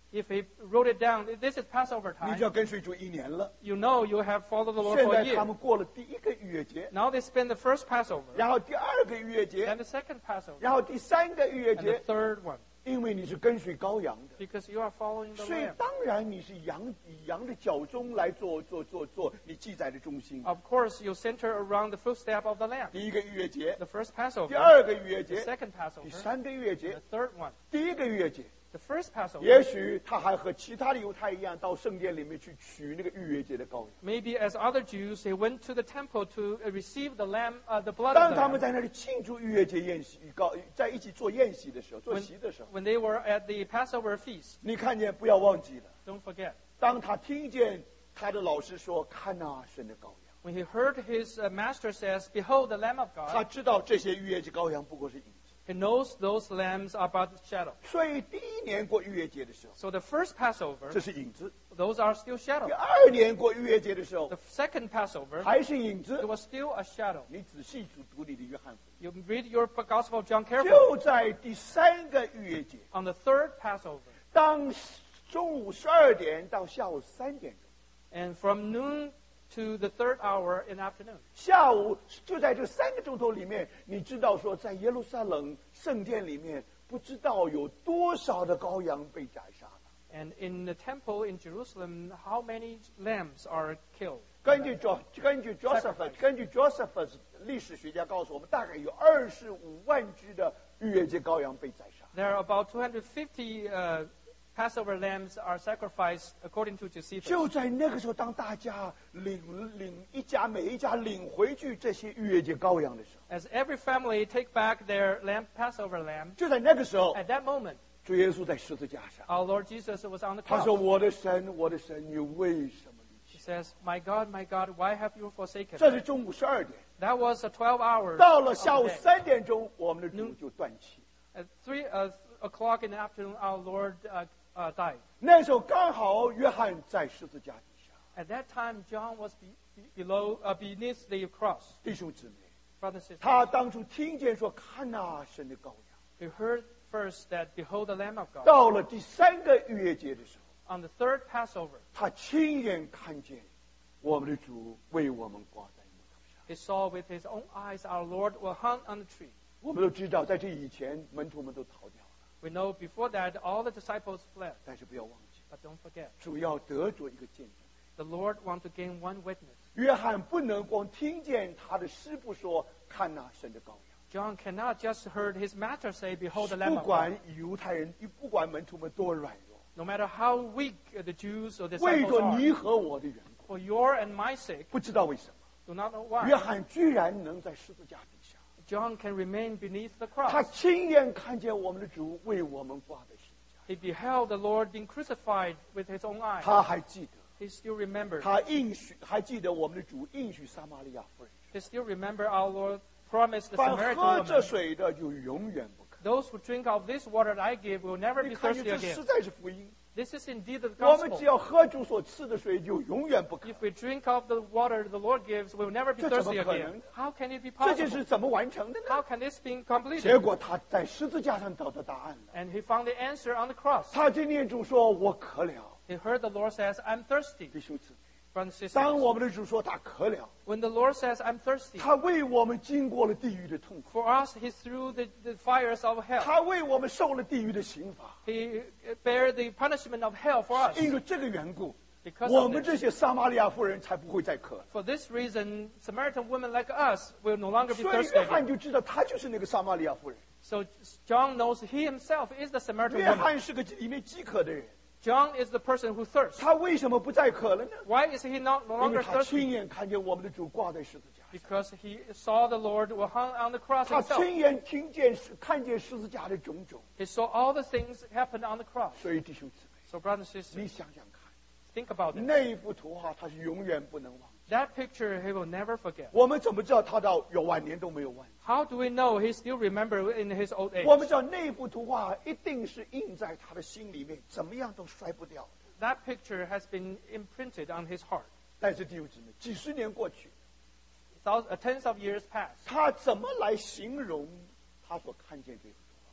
If he wrote it down, this is Passover 你 time, 就要跟随主一年了。 you know you have followed the Lord 现 for 在 a 他 year. 们过了第一个逾越节， Now they spend the first Passover, 然后第二个逾越节， then the second Passover, 然后第三个逾越 and the 节， third one, 因为你是跟随羔羊的， because you are following the 所以 Lamb. 当然你是羊以羊的脚中来做做做做你记载的中心。 Of course, you center around the footstep of the Lamb. 第一个逾越节， The first 第 Passover, 二个逾越 the 节， second 第 Passover, 三个逾越 and 节， the third one. 第一个逾越节。 The first Passover, 也许他还和其他的犹太一样，到圣殿里面去取那个逾越节的羔羊。 maybe as other Jews, they went to the temple to uh, receive the lamb, uh, the blood 当 of 他 the 们 lamb. 在那里庆祝逾越节宴席，告在一起做宴席的时候，做 When, 席的时候， when they were at the Passover feast, 你看见不要忘记了， don't forget, 当他听见他的老师说：“看呐，神的羔羊。” when he heard his uh, master says, "Behold the Lamb of 他 God," 知道这些逾越节羔羊不过是影子。 he knows those lambs are but shadow. 所以第一年过逾越节的时候， So the first Passover, 这是影子； those are still 第 shadow. 二年过逾越节的时候 The，second Passover, 还是影子 it。was still a shadow. 你仔细读读你的约翰福音， You read your Gospel of John carefully. 就在第三个逾越节， On the third Passover, 当中午十二点到下午三点钟， and from noon to the third hour in afternoon. 下午就在这三个钟头里面，你知道说，在耶路撒冷圣殿里面，不知道有多少的羔羊被宰杀了。 And in the temple in Jerusalem, how many lambs are killed? 根据 Jo 根据 Joseph 根据 Joseph 历史学家告诉我们，大概有二十五万只的逾越节羔羊被宰杀。 There are about two hundred fifty uh, Passover lambs are sacrificed according to 就 Josephus. 在那个时候，当大家领领一家每一家领回去这些逾越节羔羊的时候， As every family take back their lamb, Passover lamb, 就在那个时候， at that moment, 主耶稣在十字架上， our Lord Jesus was on the 他说：“ cross. 我的神，我的神，你为什么离 He 弃 says, "My God, my God, why have you forsaken?" 这 me?" 是中午十二点， That was uh, twelve hours. 到了 of 下午 the day. 三点钟，我们的主就断气。 At three uh, o'clock in the afternoon, our Lord uh, uh, died. 那时候刚好约翰在十字架底下， At that time, John was be, be- below, uh, beneath the cross. 弟兄姊妹， Brothers and sisters, 他当初听见说：“看呐，神的羔羊。” we heard first that, "Behold the Lamb of God." 到了第三个逾越节的时候， On the third Passover, 他亲眼看见我们的主为我们挂在木头上。 he saw with his own eyes our Lord was hung on the tree. 我们都知道，在这以前，门徒们都逃掉了， We know before that all the disciples fled, 但是不要忘记， but don't forget, 主要得着一个见证。 the Lord want to gain one witness. 约翰不能光听见他的师傅说：“看呐，神的羔羊。” John cannot just heard his master say, "Behold the 不 Lamb of 管 God." 犹太人，不管门徒们多软弱， No matter how weak the Jews or 为 disciples 着你 are, 和我的缘故， for your and my sake, 不知道为什么， do not know 约 why, 翰居然能在十字架底下， John can remain beneath the 他 cross. 亲眼看见我们的主为我们挂在十字架， He beheld the Lord being crucified with his own eyes. 他还记得， He still remembered. 他应许，还记得我们的主应许撒玛利亚妇人， He still remember our Lord promised the 凡 Samaritan 喝这 woman, 水的就永远不渴。 "Those who drink of this water that I give will never 你 be 看见 thirsty 这 again." 实在是福音。 This is indeed the 我们只 gospel. 要喝主所赐的水，就永远不渴。 If we drink of the water the Lord gives, we'll never be 这怎么 thirsty 可 again. 能？ How can it be 这件 possible? 事怎么完成的呢？ How can this be completed? 结果他在十字架上找到答案了。 And he found the answer on the cross. 他今天主说：“我渴了。 He heard the Lord says, "I'm thirsty." ” 弟兄姊妹， Brothers and 当 sisters, 我们的主说他渴了， when the Lord says, "I'm thirsty," 他为我们经过了地狱的痛苦， for us, he threw the, the fires of hell. 他为我们受了地狱的刑罚。 He bare the punishment of hell for us. 因为这个缘故， Because 我 of 们 this. 这些撒玛利亚妇人才不会再渴了。 For this reason, Samaritan women like us will no longer be 所以 thirsty 约翰 again. 就知道他就是那个撒玛利亚妇人。 So John knows he himself is the Samaritan 约 woman. 翰是个里面饥渴的人， John is the person who thirsts. 他为什么不再渴了呢？ Why is he not no 因为 longer 他亲 thirsty? 眼看见我们的主挂在十字架上， Because he saw the Lord were hung on the cross 他 himself. 亲眼听见、看见十字架的种种。 He saw all the things happen on the cross. 所以弟兄姊妹， So brothers and 你 sisters, 想想看， think about it. 那一幅图画他是永远不能忘记。 That picture he will never forget. 我们怎么知道他到有晚年都没有忘记？ How do we know he still remember in his old age? 我们知道那幅图画一定是印在他的心里面，怎么样都摔不掉。 That picture has been imprinted on his heart. 但是弟兄姊妹，几十年过去， Thousands, uh, tens of years passed. 他怎么来形容他所看见这幅图画？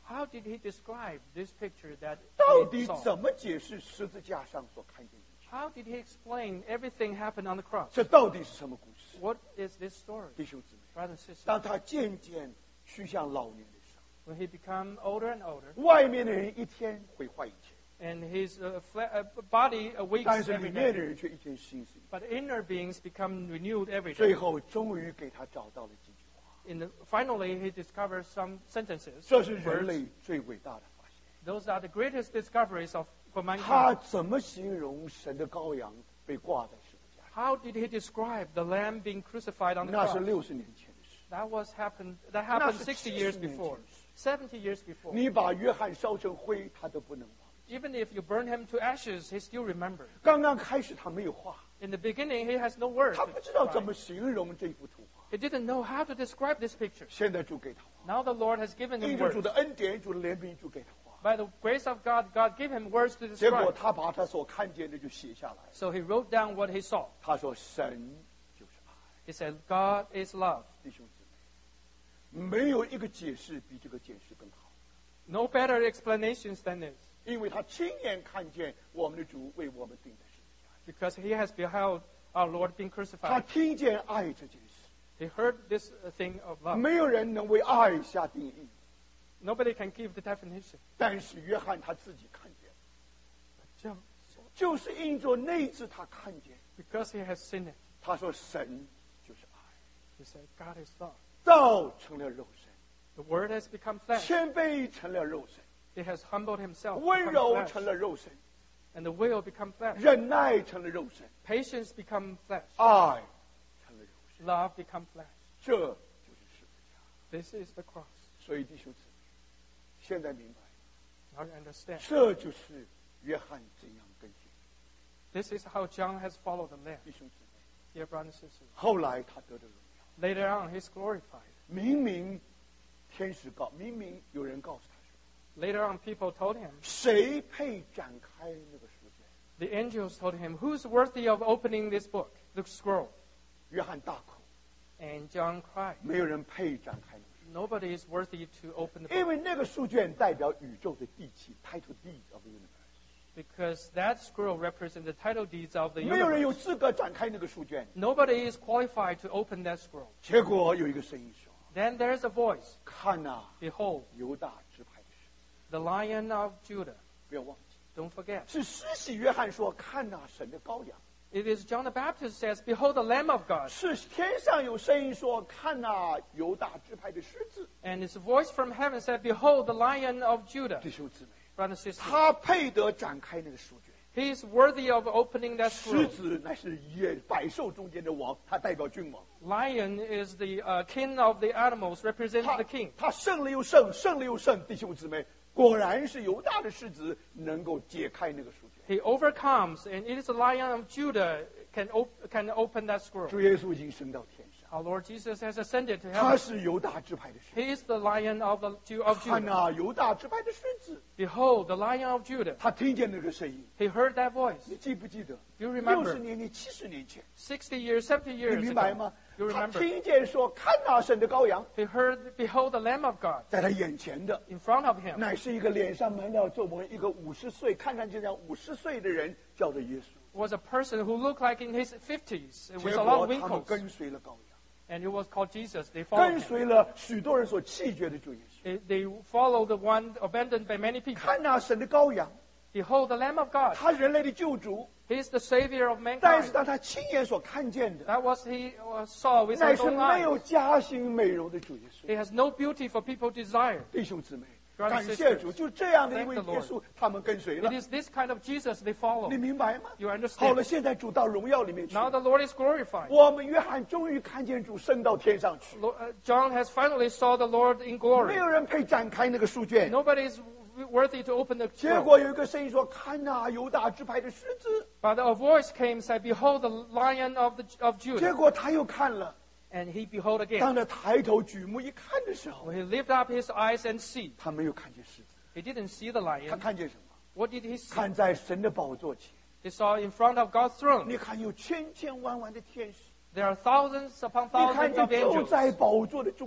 How did he describe this picture that 到 he 底 saw? 怎么解释十字架上所看见的一切？ How did he explain everything happened on the cross? 这到底是什么故事？ What is this story? 弟兄姊妹， Brothers and sisters, 当他渐渐趋向老年的时候， when he become older and older, 外面的人一天毁坏一切， and his uh, fle- uh, body awakes 但是 every 里面的 day, 人却一天新醒。 but inner beings become renewed every 最 day. 后终于给他找到了几句话， In the, finally, he discovers some sentences. 这是人 words. 类最伟大的发现。 Those are the greatest discoveries of for 他 mankind. 怎么形容神的羔羊被挂在十字架上？ How did he describe the lamb being crucified on the 那是 cross? 六十年前的事。 That was happened. That happened 那是 sixty 70 years 年前 before, 的事。 seventy years before. 你把约翰烧成灰，他都不能忘。 Even if you burn him to ashes, he still remembers. 刚刚开始他没有话， In the beginning, he has no words. 他 to 不知道怎 describe. 么形容这幅图画。 He didn't know how to describe this picture. 现在主给他话， Now the Lord has given 因 him 着主 words. 的恩典，主的怜悯，主给他话。 By the grace of God, God gave him words to 结果 describe. 他把他所看见的就写下来。 So he wrote down what he saw. 他说：“神就是爱。 He said, God is love. ” 弟兄姊妹，没有一个解释比这个解释更好， No better explanations than this. 因为他亲眼看见我们的主为我们钉在十字架。 Because he has beheld our Lord being 他 crucified. 听见爱这件事， He heard this uh, thing of love. 没有人能为爱下定义， Nobody can give the definition. 但是约翰他自己看见， John saw. 就是因着那一次他看见， Because he has seen it. 他说神就是爱， He said, God is love. 道成了肉身， The Word has become flesh. 谦卑成了肉身， He has humbled himself. 温 become 柔 flesh. 成了肉身， And the will become flesh. 忍耐成了肉身， Patience become flesh. 爱成了肉身， Love become flesh. 这就是十字架。 This is the cross. 所以弟兄姊妹，现在明白， Now you understand. 这就是约翰怎样跟随。 This is how John has followed the Lamb. 弟兄姊妹， Dear brothers and sisters. 后来他得了荣耀， Later on, he's glorified. 明明天使告，明明有人告诉他说， Later on, people told him, 谁配展开那个书卷？ the angels told him, who's worthy of opening this book, the scroll? 约翰大哭， And John cried. 没有人配展开那个书 Nobody is worthy to open the 卷，因 book 为那个书卷代表宇宙的地气 （title deed of the universe）， because that scroll represents the title deeds of the 没有人 universe. 有资格展开那个书卷。 Nobody is qualified to open that scroll. 结果有一个声音说 Then there's a voice.：“ 看呐、 Behold, 犹大支派的事， the Lion of Judah. 不要忘记， Don't forget. 是施洗约翰说：‘看呐、神的羔羊。’ It is John the Baptist says, Behold the Lamb of God. 是天上有声音说：‘看呐、犹大支派的狮子。 And his voice from heaven said, Behold the Lion of ’” Judah. 弟兄姊妹， Brothers and sisters. 他配得展开那个书卷。 He is worthy of opening that 狮 scroll. 子乃是野百兽中间的王，他代表君王。 Lion is the uh, king of the animals, represents 他 the king. 他胜了又胜，胜了又胜。弟兄姊妹，果然是犹大的狮子能够解开那个书卷。 He overcomes, and it is the Lion of Judah can, op- can open that scroll. 主耶稣已经升到天上， Our Lord Jesus has ascended to 他 heaven. 是犹大支派的狮子。 He is the Lion of, the, Ju- of 看 Judah. 呐、犹大支派的狮子， Behold the Lion of Judah. 他听见那个声音， He heard that voice. 你记不记得？ You 六 remember? 十年前、七十年前， sixty years, seventy 你 years 明白 ago. 吗？ You 他 remember? 听见说：“看呐、神的羔羊， He heard, Behold the Lamb of God 在他眼前的， in front of him. 乃是一个脸上满了皱纹、一个五十岁，看上去像五十岁的人，叫做耶稣。 Was a person who looked like in his fifties 结 with a lot 果 of 他们 wrinkles. 跟随了羔羊， And it was called Jesus. They followed 跟 him. 随了许多人所弃绝的主耶稣。 They, they followed the one abandoned by many people. 看呐、神的羔羊， Behold the Lamb of God. 他人类的救主。 He is the Savior of 但是 mankind. 当他亲眼所看见的， That was he uh, saw with 乃 his 是 own 没有 eyes. 嘉兴美容的主耶稣。 He has no beauty for people to desire. 弟兄姊妹， Brothers and 感谢 sisters, 主，就这样的一位 thank the 耶稣，他们跟随 It 了。 is this kind of Jesus they follow. 你明白吗？ You 好 understand? 了，现在主到荣耀里面去 Now，the Lord is glorified. 我们约翰终于看见主升到天上去， Lo- uh, John has finally saw the Lord in 没 glory. 有人可以展开那个书卷。 Nobody is worthy to open the 结 scroll. 果有一个声音说：“看呐、犹大支派的狮子。 But a voice came and said, Behold the Lion of, the, of ” 结 Judah. 果他又看了， And he behold again. 当他抬头举目一看的时候， When he lifted up his eyes and see, 他没有看见狮子， he didn't see the 他 lion. 看见什么？ What did he see? 看在神的宝座前， He saw in front of God's throne. 你看有千千万万的天使， There are thousands upon 你看 thousands of 你就 angels. 在宝座的中央，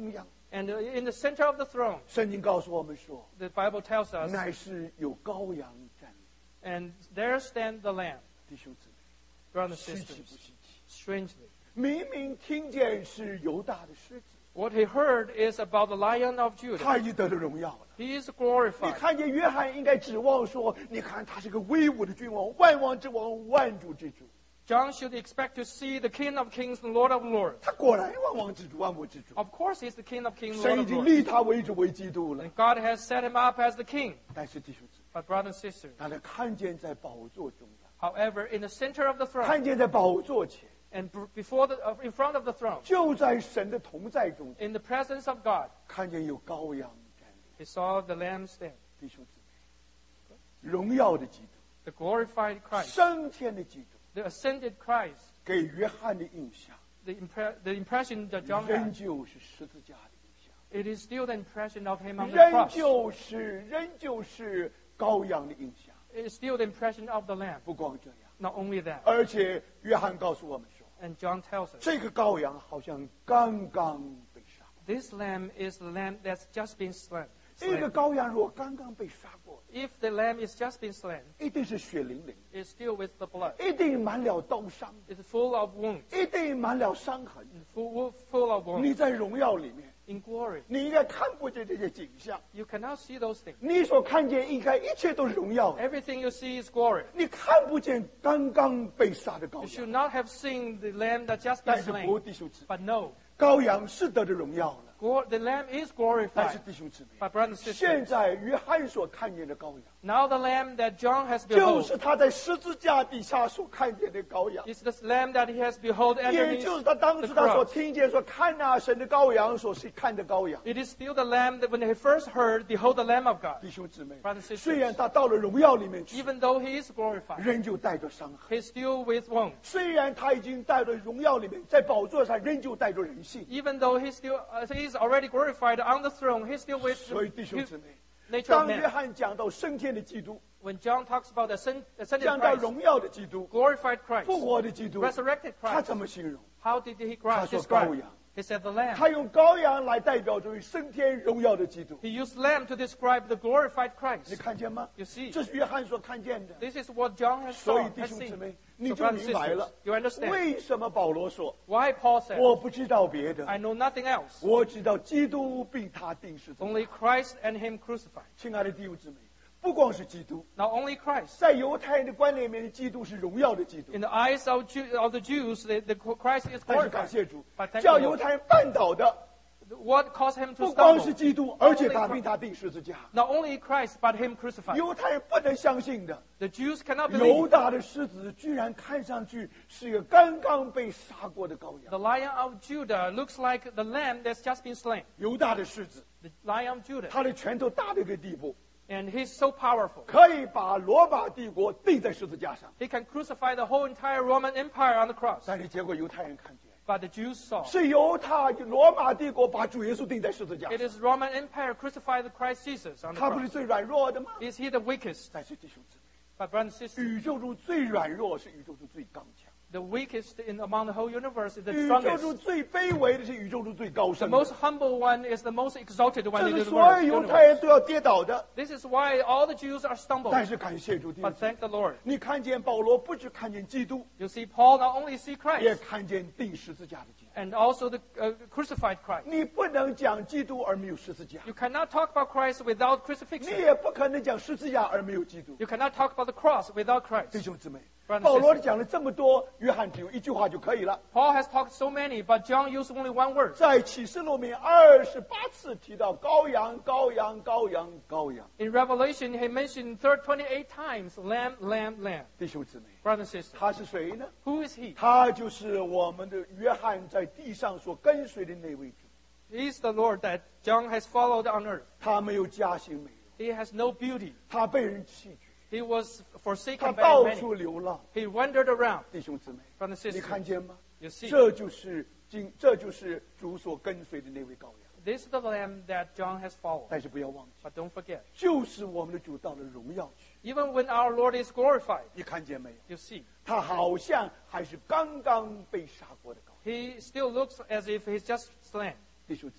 And in the center of the throne, 圣经告诉我们说， the Bible tells us, 乃是有羔羊站立。 and there stand the Lamb. 弟兄姊妹， Brothers and 稀奇 sisters, 不稀奇？ strangely, 明明听见是犹大的狮子， what he heard is about the Lion of 他 Judah. 已经得了荣耀了。 He is 你 glorified. 看见约翰应该指望说，你看他是个威武的君王，万王之王，万主之主。 John should expect to see the King of Kings and Lord of Lords. 他果然万王之主，万国之主。 Of course, he's the King of Kings and 神 Lord 已 of 经 Lords. 立他为主为基督了 And。God has set him up as the King. 但是弟兄姊妹， But brothers and sisters, 当他看见在宝座中的， however, in the center of the throne 看见在宝座前， and b- before the, uh, in front of the throne, 就在神的同在中间， in the presence of God, 看见有羔羊站立。 he saw the Lamb stand, 弟兄姊妹，荣耀的基督， the glorified Christ, 升天的基督， the ascended Christ. 给约翰的印象， The, impre- the impression that John 仍 had, 旧是十字架的印象， it is still the impression of him on the 仍 cross. 旧是仍旧是羔羊的印象。 It is still the impression of the Lamb. 不光这样， Not only that, 而且约翰告诉我们说， and John tells us, 这个羔羊好像刚刚被杀。 this Lamb is the Lamb that's just been slain. 这个 slain. 羔羊若刚刚被杀过， If the Lamb is just been slain, 一定是血淋淋， it's still with the blood. 一定满了刀伤， It's full of wounds, 一定满了伤痕。 full, full of wounds. 你在荣耀里面， In glory, 你应该看不见这些景象， you cannot see those things. 你所看见应该一切都是荣耀的。 Everything you see is glory. 你看不见刚刚被杀的羔 You 羊， should not have seen the Lamb that just been 但是不， slain. 弟兄姊妹， But no, 羔羊是得着荣耀了。 Glo- the Lamb is 但是 glorified. 弟兄姊妹， But brothers and 现 sisters, 在约翰所看见的羔羊， now the Lamb that John has 就 beheld 是他在十字架底下所看见的羔羊， is the Lamb that he has beheld 也 underneath 就是他当 the 时他所 cross. 听见、所看呐、神的羔羊所是看的羔羊。 It is still the Lamb that when he first heard, behold the Lamb of God. 弟兄姊妹 Brothers and，sisters 虽然他到了荣耀里面去， Even though he is glorified, 仍旧带着伤痕； he's still with wounds. 虽然他已经带着荣耀里面，在宝座上仍旧带着人性。 Even though he's still uh, he's already glorified on the throne, he's still with 所以弟兄姊 hu- 妹， nature of 当约 man. 翰讲到升天的基督， When John talks about the ascend- ascended 讲到 Christ, 荣耀的基督、 glorified Christ, 复活的基督， resurrected 他 Christ, 怎么形容？ how did he 他 gra- 说 describe? 羔羊， He said the Lamb. 他用羔羊来代表着升天荣耀的基督。 He used lamb to describe the glorified 你 Christ. 看见吗？ You see, 这是约翰所看见的。 this is what John has 所以 saw, 弟 has 兄姊 seen. 妹， So 你就 brothers and 明白了 sisters, you understand 为什么保罗说 why Paul said, 我不知道别的， I know nothing else, 我知道基督并他定十字架。 only Christ and him crucified. 亲爱的弟兄姊妹，不光是基督， Not only Christ. 在犹太人的观念里面，基督是荣耀的基督 In。the eyes of, Jew, of the Jews, the, the Christ is 但是感 glorified. 谢主 But，thank 叫 the 犹 Lord. 太人绊倒的 What caused him to 不光是 stumble? 基督，而且他并他定十字架。 Not only Christ, but him crucified. 犹太人不能相信的， The Jews cannot 犹 believe 大的狮子居然看上去是一个刚刚被杀过的羔 the 羊。 Lion of Judah looks like the lamb that's just been slain. 犹大的狮子， The Lion of Judah. 他的拳头大到一个地步， And he's so powerful. 可以把罗马帝国钉在十字架上。 He can crucify the whole entire Roman Empire on the cross. 但是结果犹太人看见， But the Jews saw 是犹太罗马帝国把主耶稣钉在十字架 it 上。 is Roman Empire crucified the Christ Jesus on the 他不是 cross. 最软弱的吗？ Is he the weakest? 但是弟兄姊妹， But brothers and sisters, 宇宙中最软弱是宇宙中最刚强， the weakest in among the whole universe is the 宇宙中 strongest. 最卑微的是宇宙中最高 The 深的。 most humble one is the most exalted one 这 in the 是所有 universe. 犹太人都要跌倒的。 This is why all the Jews are 但 stumbled. 是感谢主，弟兄 But 姊妹 thank the Lord. 你看见保罗不只看见基督， You see, Paul not only see 也 Christ 看见钉十字架的基督。 and also the uh, crucified Christ. 你不能讲基督而没有十字架， You cannot talk about Christ without 你 crucifixion. 也不可能讲十字架而没有基督。 You cannot talk about the cross without 弟 Christ. 兄姊妹， Brothers and 保罗 sisters. 讲了这么多，约翰只用一句话就可以了。 Paul has talked so many, but John used only one word. 在启示录里面二十八次提到羔羊、羔羊、羔羊、羔羊。 In Revelation, he mentioned third twenty-eight times, Lamb, Lamb, Lamb. 弟兄姊妹， Brothers and sisters, 他是谁呢？ who is he? 他就是我们的约翰在地上所跟随的那位主。 He is the Lord that John has followed on earth. 他没有家庭美容， He has no beauty. 他被人弃绝， He was 他 forsaken by 到 many. 处流浪。 He wandered around. 弟兄姊妹， Brothers and 你看 sisters, 见吗？ you see, 这就是今，这就是主所跟随的那位羔羊。 this is the Lamb that John has followed. 但是不要忘记， But don't forget, 就是我们的主到了荣耀去。 even when our Lord is glorified, 你看见没有？ you see, 他好像还是刚刚被杀过的羔羊。 he still looks as if he's just slain. 弟兄姊妹，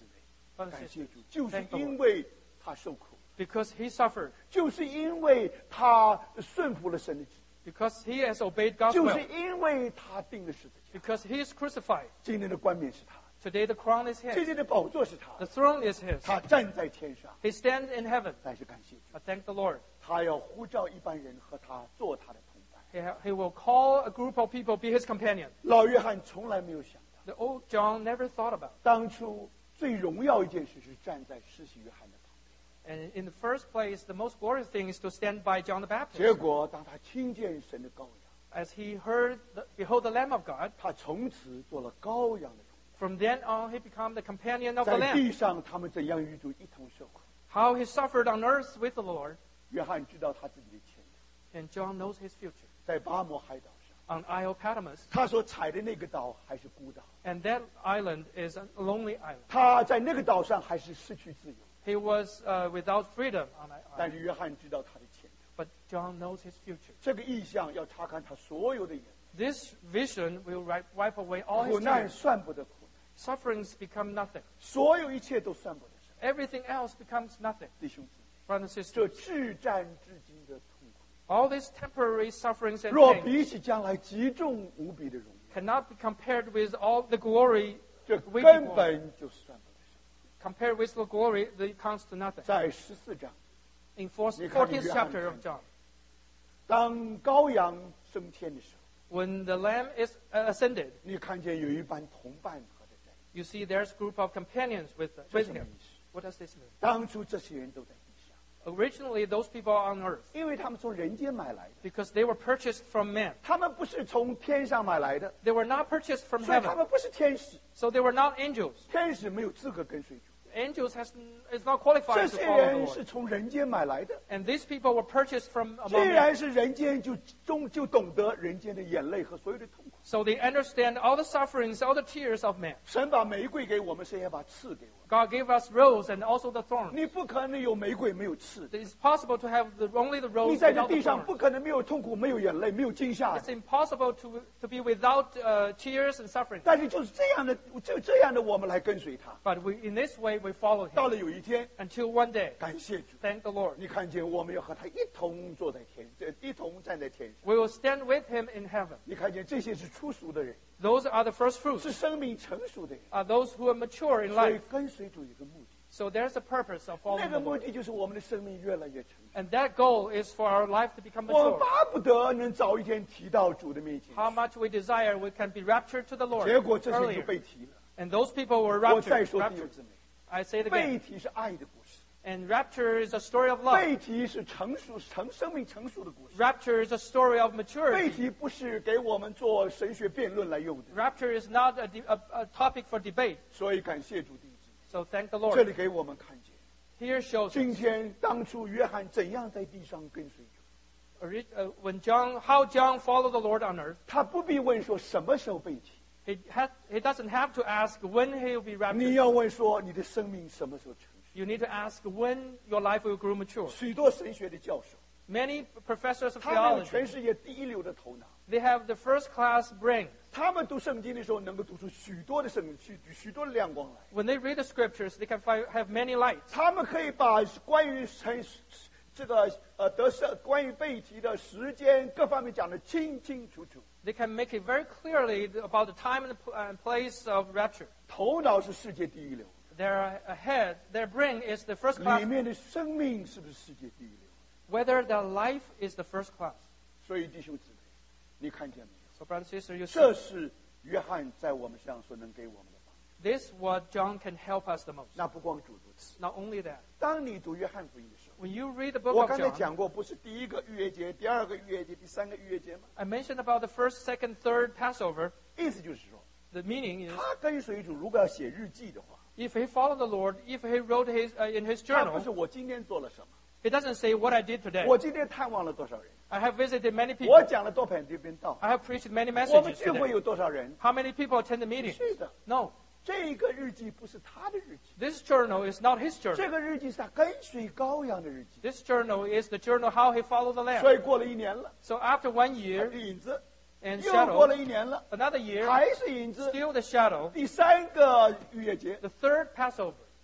brothers 感 and 谢 sisters, 主，就是 thank the 因 Lord. 为他受苦， Because he suffered, 就是因为他顺服了神的旨意， because he has obeyed God's 就 will, 是因为他定了十字架。 because he is crucified. 今天的冠冕是他， Today the crown is 今 his, 天的宝座是他 the，throne is his. 他站在天上。 He stands in heaven. 但是感谢主， I thank the Lord. 他要呼召一般人和他做他的同伴。 He, ha- he will call a group of people be his companion. 老约翰从来没有想到， The old John never thought about. 当初最荣耀一件事是站在施洗约翰的旁 And in the first place, the most glorious thing is to stand by John the 边。 Baptist. 结果当他听见神的羔羊， As he heard, the, behold the Lamb of God, 他从此做了羔羊的同 from then on he became the companion 伴。 of the 在 Lamb. 地上，他们怎样与主一同受苦？ How he suffered on earth with the Lord, 约翰知道他自己的前途， and John knows his future. 在巴摩海岛上， On Isle Patmos, 他所踩的那个岛还是孤岛， and that island is a lonely island. 他在那个岛上还是失去自由。 He was uh, without freedom on that 但 island, 是约翰知道他的前途， but John knows his future. 这个意象要查看他所有的眼泪， This vision will wipe, wipe away all 苦 his 难 tears. 算不得苦难， Sufferings become nothing. 所有一切都算不得什么。 Everything else becomes nothing. 弟兄姊妹， Brothers and 这 sisters, 至战至今的痛苦， all these temporary sufferings and 若 pain 比起将来极重无比的荣耀， cannot be compared with all the glory, 这 weighty 根 glory. 本就算不得什么。 Compared with the glory, that counts to nothing. 在十四章， In fourth, 你看 fourteenth 约翰 chapter of 看 John, 当羔羊升天的时候， when the Lamb is uh, ascended, 你看见有一班同伴和着在一起， you see there's a group of companions with, 这 with 什么 him. 意思？ What does this mean? 当初这些人都在地上， Originally, those people are on earth 因为他们从人间买来的， because they were purchased from men. 他们不是从天上买来的， They were not purchased from 所以他 heaven, 们不是天使， so they were not angels. 天使没有资格跟随主。 Angels has, is not 这 qualified to 些 follow the 人 Lord. 是从人间买来的， And these people were purchased from 既 among men. 然是人间，就终就懂得人间的眼泪和所有的痛苦。 So they understand all the sufferings, all the tears of man. 神把玫瑰给我们，神也把刺给我们。 God gave us rose and also the thorn. 你不可能有玫瑰没有刺， It's possible to have the, only the 你 rose 在这 without the 地上 thorn. 不可能没有痛苦、没有眼泪、没有惊吓 It's。impossible to, to be without uh, tears and suffering. 但是就是这样的，就这样的，我们来跟随他。 But we, in this way, we follow 到 him 了有一天， until one day, 感谢主， thank the Lord, 你看见我们要和他一同坐在天，这一同站在天上。 we will stand with him in heaven. 你看见这些是出熟的人， Those are the first fruits, 是生命成熟的人， are those who are mature in 所以 life. 跟随主有一个目的， So there's a purpose of 那 following 个 the 目 Lord. 的就是我们的生命越来越成熟。 And that goal is for our life to become 我们 mature. 巴不得能早一天提到主的面前， How much we desire we can be raptured to the Lord 结果这些就 earlier. 被提了。 And those people were 我再 raptured. 说弟兄 raptured. 姊妹， I say it 被 again. 提是爱的故事， And rapture is a story of love. 被提是成熟成生命成熟的故事。 Rapture is a story of 被 maturity. 提不是给我们做神学辩论来用的， Rapture is not a, de- a, a topic for debate. 所以感谢主弟兄姊妹， So thank the 这 Lord. 里给我们看见， Here shows 今天当初约翰怎样在地上跟随主， ori- uh, when John, how John followed the Lord on earth. 他不必问说什么时候被提， He, ha- he doesn't have to ask when he'll be 你 raptured. 要问说你的生命什么时候成熟。 You need to ask when your life will grow mature. 许多神学的教授， Many professors of 他们有 theology, 全世界第一流的头脑， they have the first class brain. 他们读圣经的时候能够读出许多的圣许许多的亮光来， When they read the scriptures, they can find, have many lights. 他们可以把关于神这个呃得胜、关于被提的时间各方面讲得清清楚楚。 They can make it very clearly about the time and the pl- and place of rapture. 头脑是世界第一流， Their head, their brain is the first class, 里面的生命是不是世界第一流？ whether their life is the first class. 所以弟兄姊妹，你看见没有？ So, brother and sister, you see, 这是约翰在我们身上所能给我们的帮助。 this what John can help us the most. 那不光主如此， Not only that, 当你读约翰福音的时候， when you read the book 我 of 刚才 John, 讲过，不是第一个逾越节、第二个逾越节、第三个逾越节吗？ I mentioned about the first, second, third Passover. 意思就是说， The meaning is, 他跟随主，如果要写日记的话， if he followed the Lord, if he wrote his, uh, in his 他不 journal, 是我今天做了什么， he doesn't say what I did today. 我今天探望了多少人， I have visited many 我 people. 讲了多篇这边道， I have preached many 我们 messages 聚会 today. 有多少人？ How many people attend the meeting? 是的， No. 这个日记不是他的日记， This journal is not his journal. 这个日记是他跟随羔羊的日记。 This journal is the journal how he followed the Lamb. 所以过了一年了， So after one year 影子 and 又过了 shadow, 一年了， another year, 还是影子。 still the shadow, 第三个逾越节， the third Passover,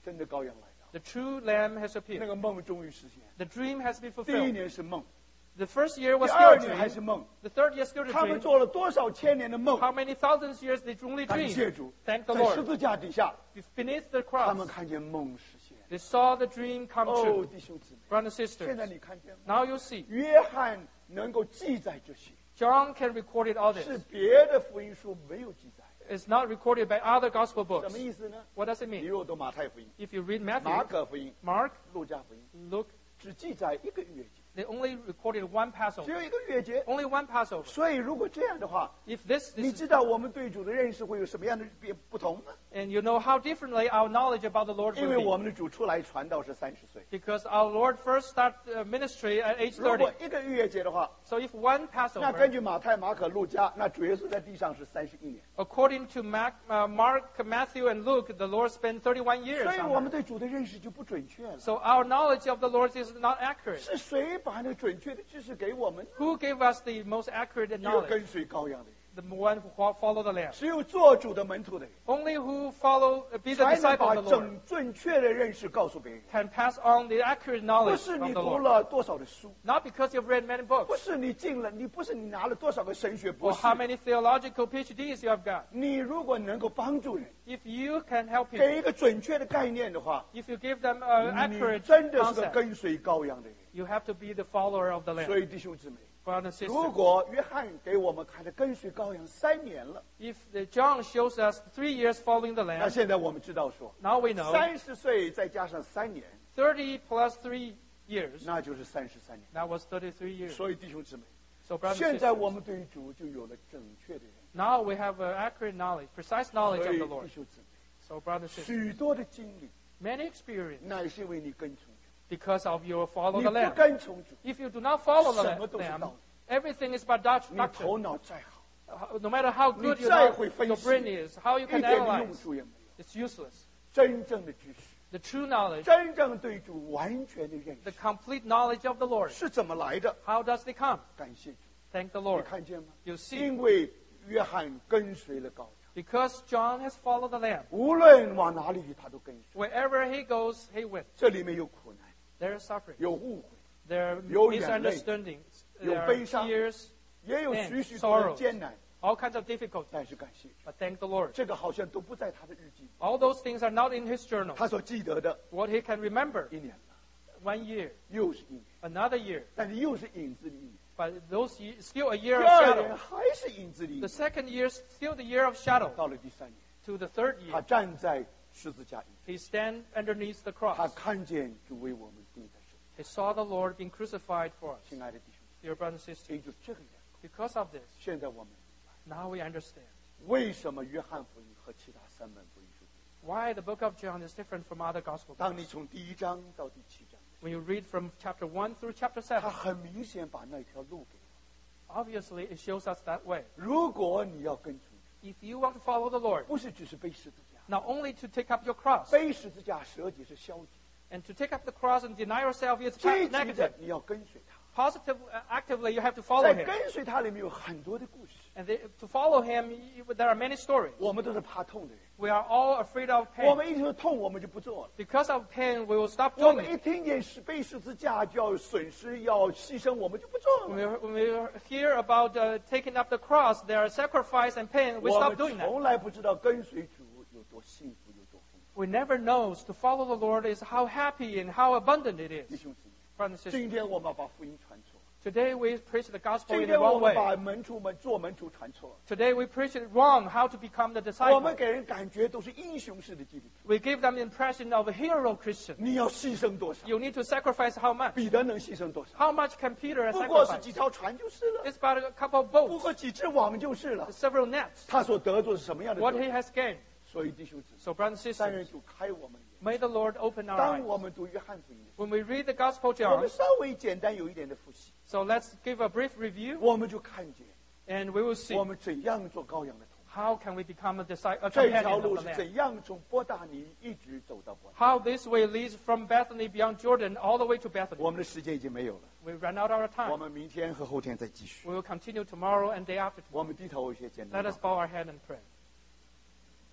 真的羔羊来了， The true Lamb has 那 appeared. 个梦终于实现。 The dream has been 第一 fulfilled. 年是梦， The first year 第 was 二 still a 年还是 dream. 梦， The third year still a 他们 dream. 做了多少千年的梦？ How many thousands years they only 感谢 dream? 主， Thank the 在十 Lord. 字架底下， Beneath the 他们 cross, 看见梦实现。 they saw the dream come 哦， true. 弟兄姊妹， Brothers and 现在 sisters, 你看见吗？ now you see, 约翰能够记载这些， John can record it all 是 this. 别的福音书没有记载。 It's not recorded by other gospel 什 books. 么意思呢？ What does it 你 mean? 如果读马太福音、 If you read 马 Matthew, 可福音、 Mark, 路加福音， Luke, 只记载一个月节， they only recorded one 只 Passover. 有一个月节。 Only one Passover. 所以如果这样的话， If this 你 is, 知道我们对主的认识会有什么样的变不同吗？ and you know how differently our knowledge about the Lord 因为 will 我 be. 们的主出来传道是三十岁， Because our Lord first started uh, ministry at age 如 thirty. 果一个月节的话， So if one 那根 Passover, 据马太、马可、路加，那主耶稣在地上是三十一年。 according to Mac, uh, Mark, Matthew, and Luke, the Lord spent thirty-one years 所以 on 我们 earth. 对主的认识就不准确了。 So our knowledge of the Lord is not accurate. 是谁把那个准确的知识给我们呢？ Who gave us the most accurate 只有 knowledge? 跟随羔羊的人， The one who fo- follow the Lamb. 只有做主的门徒的人， Only who follow, uh, be the 才能 disciple 把 of the Lord 正正确的认识告诉别人。 can pass on the accurate 不 knowledge 是 of 你 the 读 Lord. 了多少的书， Not because you've read many 不 books 是你进了，你不是你拿了多少个神学博 or 士。 how many theological PhDs you have got. 你如果能够帮助人， If you can help 给 people, 一个准确的概念的话， if you give them an 你 accurate 真的是个 concept, 跟随羔羊的人。 you have to be the follower of the 所 Lamb. 以弟兄姊妹， Brothers and 如 sisters, 果约翰给我们看的跟随羔羊三年了， if the John shows us three years following the 那 Lamb, 现在我们知道说， now we know 三十岁再加上三年， thirty plus three years, 那就是三十三年。 that was thirty-three years. 所以弟兄姊妹， So brothers and 现在 sisters, 我们对主就有了正确的认识。 now we have an accurate knowledge, precise 所 knowledge 以 of the 弟 Lord. 兄姊妹， So brothers and sisters, 许多的经历 many experience 乃是因为你跟从主， because of your follow 你 the 不 Lamb. 跟从主， If you do not follow the 什么都是道 Lamb, 理。 everything is about doc- 你 doctrine. 头脑再好， Uh, No matter how good 你 your, 再 know- 会分 your 析， brain is, how you 一 can 点用 analyze, 处也没有。 it's useless. 真正的知识， The true knowledge, 真正对主完全的认 the 识 complete knowledge of the Lord, 是怎么来的？ how does it come? 感谢主， Thank the 你 Lord. 看见吗？ You see, 因为约翰跟随了羔羊， because John has followed the Lamb. 无论往哪里去，他都跟随。 Wherever he goes, he wins. 这里面有苦难， There is suffering. 有误会， There are 有眼泪， misunderstandings. 有 There 悲 are 伤， tears, 也有 and 许许多多的 sorrows. 艰难， all kinds of difficulties. 但是感谢主， But thank the Lord. 这个好像都不在他的日记里， All those things are not in his journal. 他所记得的 What he can remember, 一年了， one year, 又是一年， another year. 但是又是影子的一年， But those ye- still a year 第 of 二 shadow. 年还是影子的一 The 年， second year, still the year of shadow. 到了第三年， To the third 他 year, 站在十字架以 he stand underneath the 他 cross. 看见主为我们钉在十字 He saw the Lord being crucified for 架。 us. 亲爱的弟兄， Dear brothers and sisters, 也就这个缘故， because of this, 现在我们 now we understand 为什么约翰福音和其他三本福音书不一样？ why the book of John is different from other gospel 当你 books. 从第一章到第七章， When you read from chapter one through chapter 他 seven, 很明显把那条路给我们。 obviously it shows us that way. 如果你要跟从主， If you want to follow the Lord, 不是只是背十字架， not only to take up your cross, 背十字架舍己是消极， and to take up the cross and deny yourself is 积极的 negative. 你要跟随他。 Positive, uh, actively, you have to follow 在 him. 跟随他里面有很多的故事， And they, to follow him, you, there are many stories. 我们都是怕痛的人， We are all afraid of 我 pain. 们一听说痛我们就不做了。 Because of pain, we will stop 我 doing 们 it. 一听见是背十字架就要损失、要牺牲，我们就不做 When 了。 we, when we hear about uh, taking up the cross, there are sacrifice and pain, we 我 stop 们 doing that. 从来不知道跟随主有多幸福，有多丰富。 We never knows to follow the Lord is how happy and how abundant it 弟 is. 兄姊妹， Brothers and 今 sisters, 天我们要把福音传错， today we preach the gospel 今 in the 天我 wrong 们 way. 把门徒们做门徒传错， Today we preach it wrong, how to become the 我们 disciple. 给人感觉都是英雄式的基督徒。 We give them the impression of a hero Christian. 你要牺牲多少？ You need to sacrifice how much? 彼得能牺牲多少？ How much can Peter 不过是 sacrifice? 几条船就是了， It's about a couple of 不 boats, 过几只网就是了。 several nets. 他所得着是什么样的 What 得 he 着？ has gained. 所以弟兄姊妹， So, brothers and 三人 sisters, 主开我们的眼。 may the Lord open our 当 eyes. 我们读约翰福音的时 When we read the Gospel 候，我们 John, 稍微简单有一点的复习， so let's give a brief review, 我们就看见 and we will see 我们怎样做羔羊的同伴， how can we become a disciple, a 这条 companion 路 of 是 the Lamb. 怎样从波大尼一直走到波大 How this way leads from Bethany beyond Jordan all the way to 尼。 Bethany. 我们的时间已经没有了， We run out our 我 time. 们明天和后天再继续。 We will continue tomorrow and day after 我 tomorrow. 们低头一些简 Let 单 us 的。 bow our head and pray.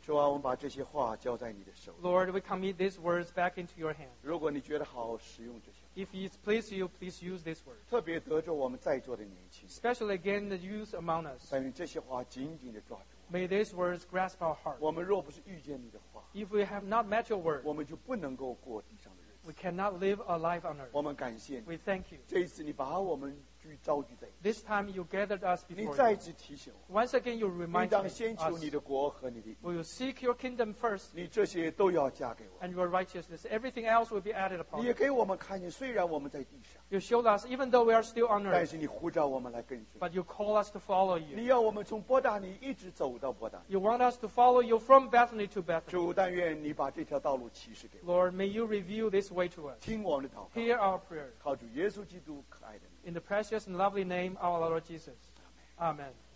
主啊，我们把这些话交在你的手里。 Lord, we commit these words back into your hand. 如果你觉得好使用这些， If it pleases you, please use these words. 特别得着我们在座的年轻人， Especially again the youth among us. 但愿这些话紧紧的抓住我。 May these words grasp our heart. 我们若不是遇见你的话， If we have not met your word, 我们就不能够过地上的日子。 we cannot live a life on earth. 我们感谢你， We thank you. 这一次你把我们聚召聚在一起， This time you gathered us 你 before 再 you. 次提醒我， Once again you 应 remind 当 me, 先求 us. 你的国和你的义， We will seek your kingdom first 你这些都要加给我。 and your righteousness. Everything else will be added 你 upon 也 us. 给我们看见，虽然我们在地上， You showed us, even though we are still on 但 earth, 是你呼召我们来跟随。 but you call us to follow 你 you. 要我们从伯大尼一直走到伯大尼。 You want us to follow you from Bethany to Bethany. 主，但愿你把这条道路启示给我， Lord, may you reveal this way to us. 听我们的祷告， Hear our prayers. 靠主耶稣基督可爱的名。 In the precious and lovely name of our Lord Jesus. Amen.